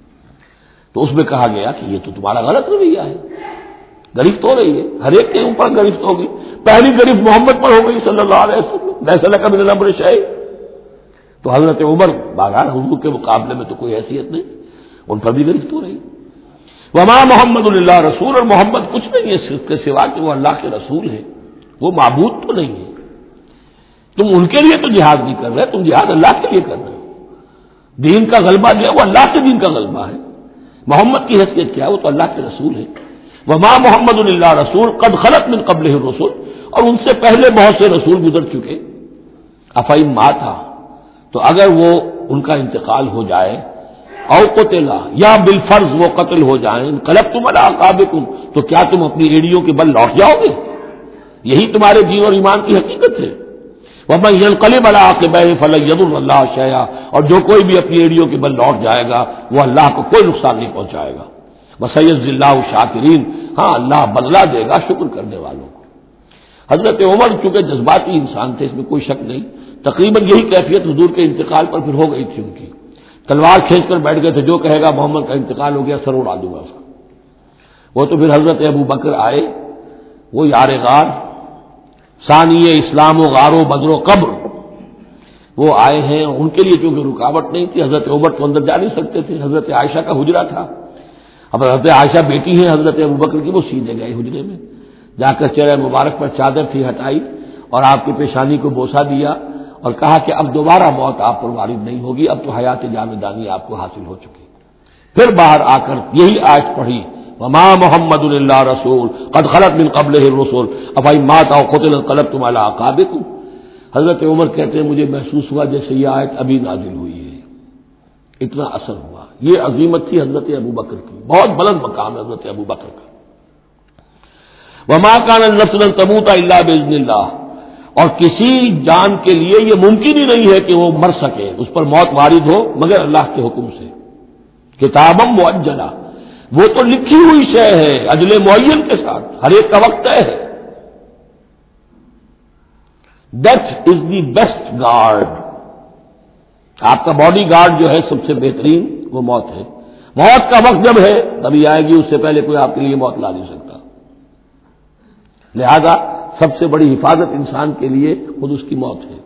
تو اس میں کہا گیا کہ یہ تو تمہارا غلط رویہ ہے، گرفت ہو رہی ہے، ہر ایک کے اوپر گرفت ہوگی، پہلی گرفت محمد پر ہو گئی صلی اللہ علیہ وسلم، ليس لك من الامر شيء، تو حضرت عمر بہرحال حضور کے مقابلے میں تو کوئی حیثیت نہیں، ان پر بھی گرفت ہو رہی۔ وما محمد الا رسول، اور محمد کچھ نہیں ہے اس کے سوا کہ وہ اللہ کے رسول ہے، وہ معبود تو نہیں ہے، تم ان کے لیے تو جہاد نہیں کر رہے، تم جہاد اللہ کے لیے کر رہے ہو، دین کا غلبہ جو ہے وہ اللہ کے دین کا غلبہ ہے، محمد کی حیثیت کیا ہے، وہ تو اللہ کے رسول ہے۔ وما محمد الا رسول قد خلت من قبلہ الرسل، اور ان سے پہلے بہت سے رسول گزر چکے، افئن مات، تو اگر وہ ان کا انتقال ہو جائے، او قتلا، یا بالفرض وہ قتل ہو جائیں، انقلبتم علی اعقابکم، تو کیا تم اپنی ایڑیوں کے بل لوٹ جاؤ گے؟ یہی تمہارے دین اور ایمان کی حقیقت ہے۔ وَمَن يَنقَلِبْ عَلَىٰ عَقِبَيْهِ فَلَن يَضُرَّ اللَّهَ شَيْئًا، اور جو کوئی بھی اپنی ایڑیوں کے بل لوٹ جائے گا وہ اللہ کو کوئی نقصان نہیں پہنچائے گا۔ وَسَيَجْزِي اللَّهُ الشَّاكِرِينَ، ہاں اللہ بدلہ دے گا شکر کرنے والوں کو۔ حضرت عمر چونکہ جذباتی انسان تھے، اس میں کوئی شک نہیں، تقریباً یہی کیفیت حضور کے انتقال پر پھر ہو گئی تھی ان کی، تلوار کھینچ کر بیٹھ گئے تھے، جو کہے گا محمد کا انتقال ہو گیا سر اڑا دوں گا اس کا۔ وہ تو پھر حضرت ابو بکر آئے، وہ یار غار، ثانی اسلام و غار و بدر و قبر، وہ آئے ہیں، ان کے لیے چونکہ رکاوٹ نہیں تھی، حضرت عمر تو اندر جا نہیں سکتے تھے، حضرت عائشہ کا حجرہ تھا، اب حضرت عائشہ بیٹی ہیں حضرت ابو بکر کی، وہ سیدھے گئے حجرے میں، جا کر چہرہ مبارک پر چادر تھی ہٹائی اور آپ کی پیشانی کو بوسہ دیا اور کہا کہ اب دوبارہ موت آپ پر وارد نہیں ہوگی، اب تو حیات جاویدانی آپ کو حاصل ہو چکی۔ پھر باہر آ کر یہی آیت پڑھی، وما محمد الا رسول قد خلت من قبلہ الرسل افئن مات او قتل انقلبتم علی اعقابکم۔ حضرت عمر کہتے ہیں مجھے محسوس ہوا جیسے یہ آیت ابھی نازل ہوئی ہے، اتنا اثر ہوا۔ یہ عظیمت تھی حضرت ابو بکر کی، بہت بلند مقام ہے حضرت ابو بکر کا۔ وما كان النفس ان تموت الا باذن اللہ، اور کسی جان کے لیے یہ ممکن ہی نہیں ہے کہ وہ مر سکے، اس پر موت وارد ہو مگر اللہ کے حکم سے۔ کتابا مؤجلہ، وہ تو لکھی ہوئی شے ہے اجل معین کے ساتھ، ہر ایک کا وقت طے ہے۔ Death is the best guard, آپ کا باڈی گارڈ جو ہے سب سے بہترین وہ موت ہے، موت کا وقت جب ہے تبھی آئے گی، اس سے پہلے کوئی آپ کے لیے موت لا نہیں سکتا۔ لہذا سب سے بڑی حفاظت انسان کے لیے خود اس کی موت ہے۔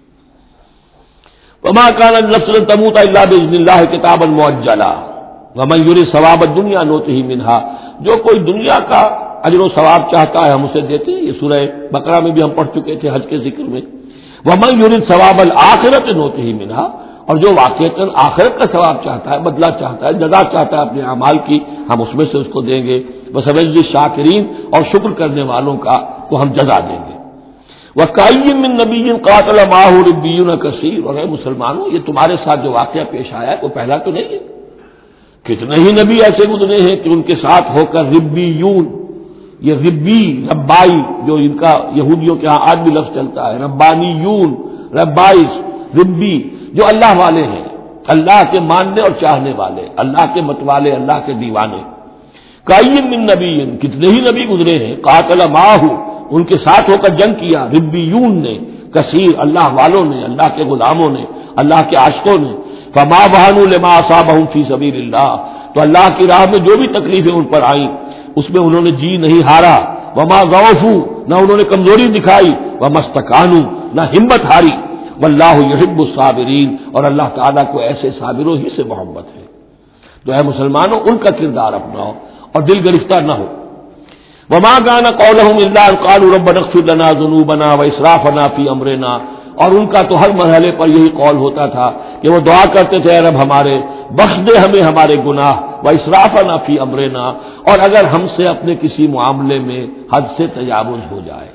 وما كان النفس ان تموت الا باذن الله كتابا مؤجلا ومن يريد ثواب الدنيا نؤته منها، جو کوئی دنیا کا اجر و ثواب چاہتا ہے ہم اسے دیتے ہیں، یہ سورہ بقرہ میں بھی ہم پڑھ چکے تھے حج کے ذکر میں۔ ومن يريد ثواب الاخرة نؤته منها، اور جو واقعتاً آخرت کا ثواب چاہتا ہے، بدلہ چاہتا ہے، جزا چاہتا ہے اپنے اعمال کی، ہم اس میں سے اس کو دیں گے۔ وسنجزی الشاکرین، اور شکر کرنے والوں کا کو ہم جزا دیں گے۔ وَكَأَيٍّ مِّن نَّبِيٍّ قَاتَلَ مَعَهُ رِبِّيُّونَ كَثِيرٌ، اور اے مسلمانوں یہ تمہارے ساتھ جو واقعہ پیش آیا ہے وہ پہلا تو نہیں ہے، کتنے ہی نبی ایسے گزرے ہیں کہ ان کے ساتھ ہو کر ربیون، یہ ربی ربائی جو ان کا یہودیوں کے ہاں آج بھی لفظ چلتا ہے، ربانیون، ربائس، ربی، جو اللہ والے ہیں، اللہ کے ماننے اور چاہنے والے، اللہ کے متوالے، اللہ کے دیوانے، کائین من نبی، کتنے ہی نبی گزرے ہیں، قاتل معہ، ان کے ساتھ ہو کر جنگ کیا، ربیون نے، کثیر اللہ والوں نے، اللہ کے غلاموں نے، اللہ کے عاشقوں نے، فما وہنوا لما اصابہم فی سبیل اللہ، تو اللہ کی راہ میں جو بھی تکلیفیں ان پر آئیں اس میں انہوں نے جی نہیں ہارا، وما ضعفوا، نہ انہوں نے کمزوری دکھائی، وما استکانوا، نہ ہمت ہاری، واللہ یحب الصابرین، اور اللہ تعالیٰ کو ایسے صابروں ہی سے محبت ہے۔ تو اے مسلمانوں، ان کا کردار اپناؤ اور دل گرفتہ نہ ہو۔ وما كان قولهم الا ان قالوا ربنا اغفر لنا ذنوبنا واسرافنا في امرنا، اور ان کا تو ہر مرحلے پر یہی قول ہوتا تھا کہ وہ دعا کرتے تھے، اے رب ہمارے بخش دے ہمیں ہمارے گناہ، واسرافنا في امرنا، اور اگر ہم سے اپنے کسی معاملے میں حد سے تجاوز ہو جائے،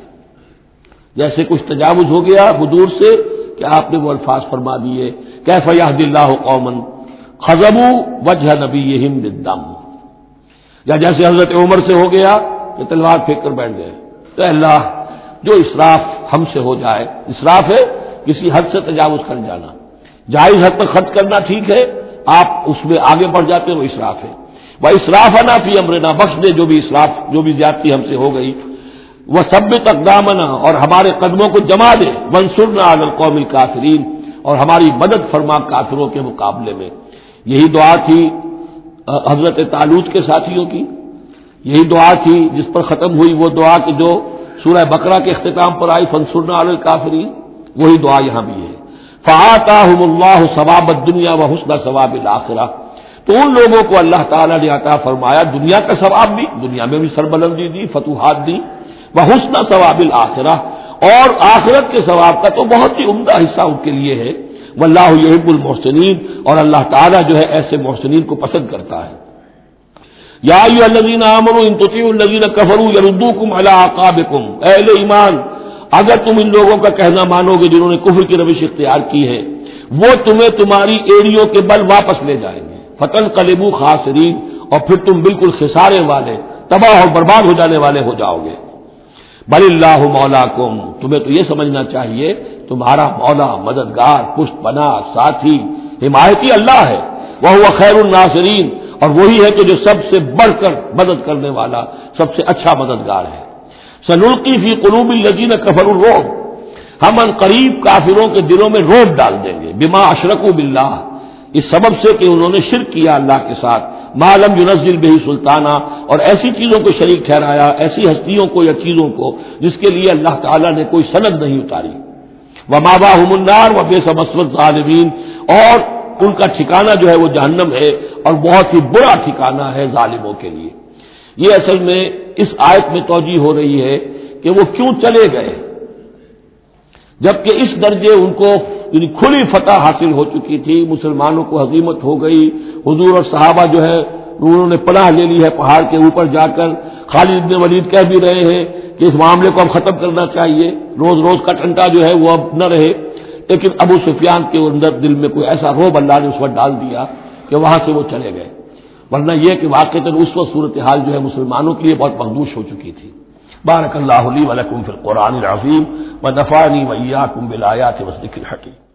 جیسے کچھ تجاوز ہو گیا حضور سے کہ آپ نے وہ الفاظ فرما دیے، کیف یہدی اللہ قوما خذبوا وجہ نبیہم بالدم، یا جیسے حضرت عمر سے ہو گیا کہ تلوار پھینک کر بیٹھ گئے، تو اللہ جو اسراف ہم سے ہو جائے، اسراف ہے کسی حد سے تجاوز کر جانا، جائز حد تک خرچ کرنا ٹھیک ہے، آپ اس میں آگے بڑھ جاتے ہیں وہ اسراف ہے، وہ اسرافنا فی امرنا، بخش دے جو بھی اسراف جو بھی زیادتی ہم سے ہو گئی، وہ ثبت اقدامنا، اور ہمارے قدموں کو جما دے، وانصرنا علی القوم الکافرین، اور ہماری مدد فرما کافروں کے مقابلے میں۔ یہی دعا تھی حضرت طالوت کے ساتھیوں کی، یہی دعا تھی جس پر ختم ہوئی وہ دعا کہ جو سورہ بقرہ کے اختتام پر آئی، فانصرنا علی الکافرین، وہی دعا یہاں بھی ہے۔ فآتاہم اللہ ثواب الدنیا وحسن ثواب الآخرہ، تو ان لوگوں کو اللہ تعالیٰ نے عطا فرمایا دنیا کا ثواب بھی، دنیا میں بھی سربلندی دی، فتوحات دی، وحسن ثواب الآخرہ، اور آخرت کے ثواب کا تو بہت ہی عمدہ حصہ ان کے لیے ہے، واللہ یحب المحسنین، اور اللہ تعالیٰ جو ہے ایسے محسنین کو پسند کرتا ہے۔ یا ایھا الذین آمنوا ان تطیعوا الذین کفروا یردوکم علی اعقابکم، اے اہل ایمان اگر تم ان لوگوں کا کہنا مانو گے جنہوں نے کفر کی روش اختیار کی ہے، وہ تمہیں تمہاری ایڑیوں کے بل واپس لے جائیں گے، فتنقلبوا خاسرین، اور پھر تم بالکل خسارے والے، تباہ اور برباد ہو جانے والے ہو جاؤ گے۔ بل اللہ مولاکم، تمہیں تو یہ سمجھنا چاہیے تمہارا مولا، مددگار، پشت پناہ، ساتھی، حمایتی اللہ ہے، وہو خیر الناصرین، اور وہی ہے کہ جو سب سے بڑھ کر مدد کرنے والا، سب سے اچھا مددگار ہے۔ سنلقی فی قلوب الذین کفروا الرعب، ہم ان قریب کافروں کے دلوں میں رعب ڈال دیں گے، بما اشرکوا باللہ، اس سبب سے کہ انہوں نے شرک کیا اللہ کے ساتھ، ما لم ينزل به سلطانہ، اور ایسی چیزوں کو شریک ٹھہرایا، ایسی ہستیوں کو یا چیزوں کو جس کے لیے اللہ تعالیٰ نے کوئی سند نہیں اتاری، ومأواہم النار وبئس مثوى الظالمین، اور ان کا ٹھکانہ جو ہے وہ جہنم ہے، اور بہت ہی برا ٹھکانہ ہے ظالموں کے لیے۔ یہ اصل میں اس آیت میں توجیہ ہو رہی ہے کہ وہ کیوں چلے گئے، جبکہ اس درجے ان کو یعنی کھلی فتح حاصل ہو چکی تھی، مسلمانوں کو ہزیمت ہو گئی، حضور اور صحابہ جو ہے انہوں نے پناہ لے لی ہے پہاڑ کے اوپر جا کر، خالد بن ولید کہہ بھی رہے ہیں کہ اس معاملے کو اب ختم کرنا چاہیے، روز روز کا ٹھنڈا جو ہے وہ اب نہ رہے، لیکن ابو سفیان کے اندر دل میں کوئی ایسا رعب اللہ نے اس وقت ڈال دیا کہ وہاں سے وہ چلے گئے، ورنہ یہ کہ واقعتاً اس وقت صورتحال جو ہے مسلمانوں کے لیے بہت مخدوش ہو چکی تھی۔ بارک اللہ لی ولکم فی القرآن العظیم ونفعنی وإیاکم بالآیات والذکر الحکیم۔